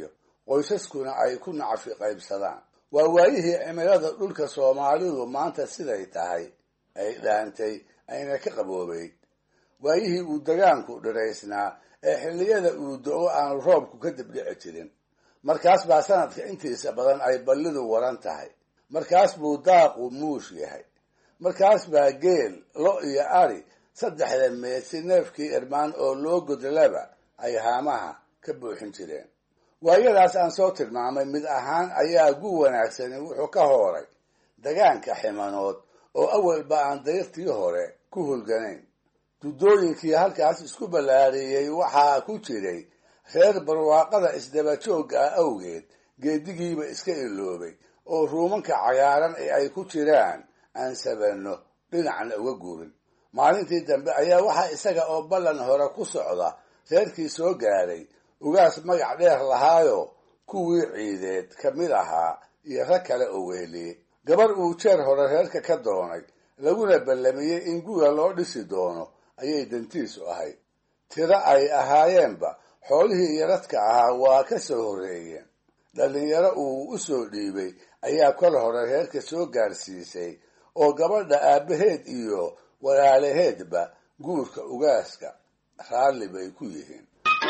D: qoysaskuna ay ku nacfi qaybsadaan. waa waayihii cimilada dhulka soomaalidu maanta siday tahay ay dhaantay ayna ka qaboobayd. waayihii uu degaanku dhiraysnaa ee xilliyada uu do-o aanu roobku ka dibdhici jirin. markaas baa sanadka intiisa badan ay ballidu waran tahay. markaas buu daaqu muush yahay. markaas baa geel, lo iyo ari saddexda meedsi neefkii irmaan oo loo godlaba ay haamaha ka buuxin jireen. waayadaas aan soo tilmaamay mid ahaan ayaa gu wanaagsani wuxuu ka hooray degaanka ximanood oo awalba aan dayrtii hore ku hulganayn. dudooyinkii halkaas isku ballaariyey waxaa ku jiray reer barwaaqada isdaba joogga ah awgeed geedigiiba iska iloobay oo ruumanka cagaaran ee ay ku jiraan aan sabanno dhinacna uga guurin. maalintii dambe ayaa waxaa isaga oo ballan hore ku socda reerkii soo gaaray ugaas magac dheer lahaayo kuwii ciideed ka mid ahaa iyo rag kale oo weheliyey. gabar uu jeer hore reerka ka doonay laguna ballamiyey in guriga loo dhisi doono ayay dantiisu ahayd. tiro ay ahaayeenba xoolihii yaradka ahaa waa ka soo horreeyeen. dhallinyaro uu u soo dhiibay ayaa kol hore reerka soo gaarsiisay oo gabadha aabbaheed iyo walaalaheedba guurka ugaaska raalli bay ku yihiin.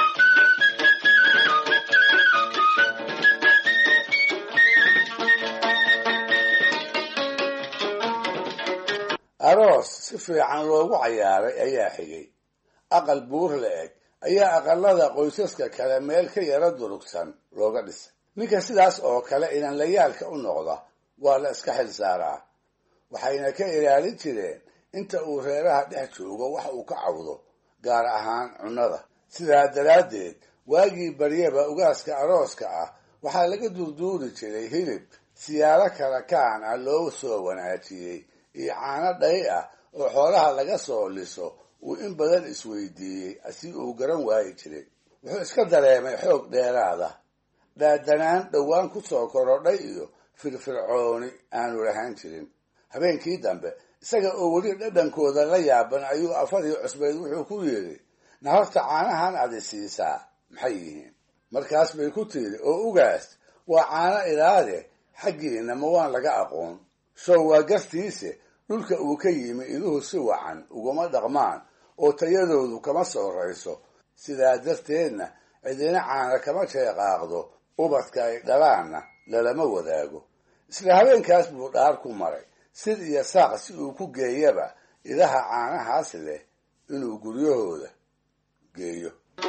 D: aroos si fiican loogu cayaaray ayaa xigay. aqal buur la eg ayaa aqalada qoysaska kale meel ka yaro durugsan looga dhisay. ninka sidaas oo kale inanlayaalka u noqda waa la iska xil saaraa. waxayna ka ilaalin jireen inta uu reeraha dhex joogo wax uu ka cawdo, gaar ahaan cunnada. sidaa daraaddeed waagii baryaba ugaaska arooska ah waxaa laga durduuri jiray hilib siyaalo kala kaan ah loo soo wanaajiyey iyo caano dhay ah oo xoolaha laga soo liso uu in badan isweydiiyey si uu garan waayi jiray. wuxuu iska dareemay xoog dheeraada, dhaadanaan dhowaan ku soo korodhay iyo firfircooni aanu lahaan jirin. habeenkii dambe isaga oo weli dhadhankooda la yaaban ayuu afadii cusbayd wuxuu ku yidhi, na horta caanahan adi siisaa maxay yihiin? markaas bay ku tiiri, oo ugaas waa caano ilaade xaggiina ma waan laga aqoon. show waa gartiise dhulka uu ka yimi iduhu si wacan uguma dhaqmaan oo tayadoodu kama soo rayso. sidaa darteedna cidina caana kama jeeqaaqdo, ubadka ay dhalaanna lalama wadaago. isla habeenkaas buu dhaar ku maray sid iyo saaq si uu ku geeyaba idaha caanahaas leh inuu guryahooda geeyo.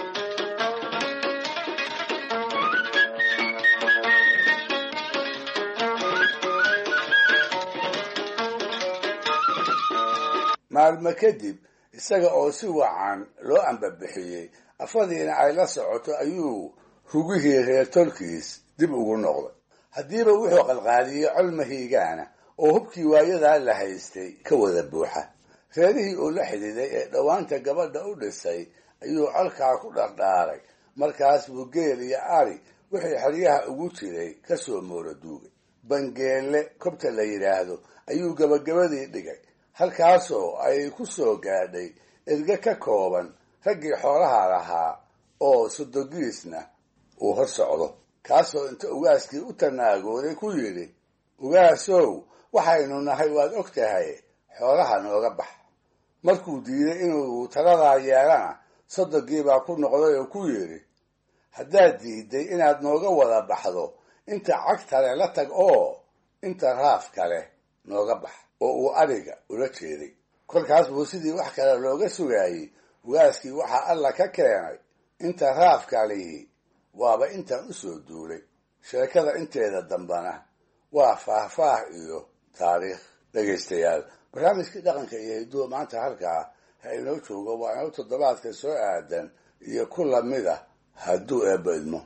D: maalmo kadib isaga oo si wacan loo ambabixiyey afadiina ay la socoto ayuu rugihii reer tolkiis dib ugu noqday. haddiiba wuxuu qalqaaliyey col mahiigaana oo hubkii waayadaa la haystay ka wada buuxa. reerihii uu la xidhiiday ee dhowaanta gabadha u dhisay ayuu colkaa ku dhardhaaray. markaas buu geel iyo ari wixii xeryaha ugu jiray ka soo moora duugay. bangeelle kobta la yidhaahdo ayuu gabagabadii dhigay, halkaasoo ay ku soo gaadhay erge ka kooban raggii xoolaha lahaa oo sodogiisna uu hor socdo. kaasoo inta ugaaskii u tanaagooday ku yidhi, ugaasow waxaynu nahay waad og tahay, xoolaha nooga bax. markuu diiday inuu taladaa yeelana sodogii baa ku noqday oo ku yidhi, haddaad diiday inaad nooga wada baxdo inta cag tale la tag oo inta raaf kale nooga bax. oo uu ariga ula jeeday. kolkaas buu sidii wax kale looga sugaayey ugaaskii waxaa alla ka keenay inta raafkalihi waaba intaan u soo duulay. sheekada inteeda dambana waa faahfaah iyo taariikh. dhegaystayaal, barnaamijkii dhaqanka iyo hidduhu maanta halkaa ha inoo joogo. waa inoo toddobaadka soo aadan iyo ku lamid ah hadduu eebba idmo.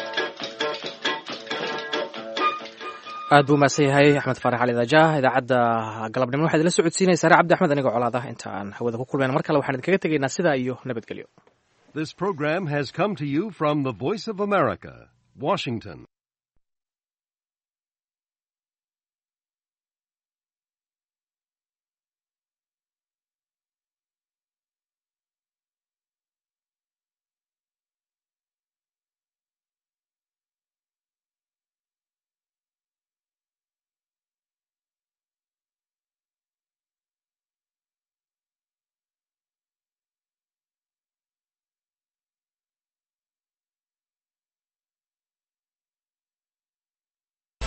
A: aad buu mahadsan yahay axmed faarax cali daajah. idaacadda galabnimo waxaad ila socodsiinaysaa saare cabdi axmed anigoo colaada. inta aan hawada ku kulmayna mar kale waxaan idinkaga tegaynaa sidaa iyo nabadgelyo.
C: This program has come to you from the Voice of America, Washington.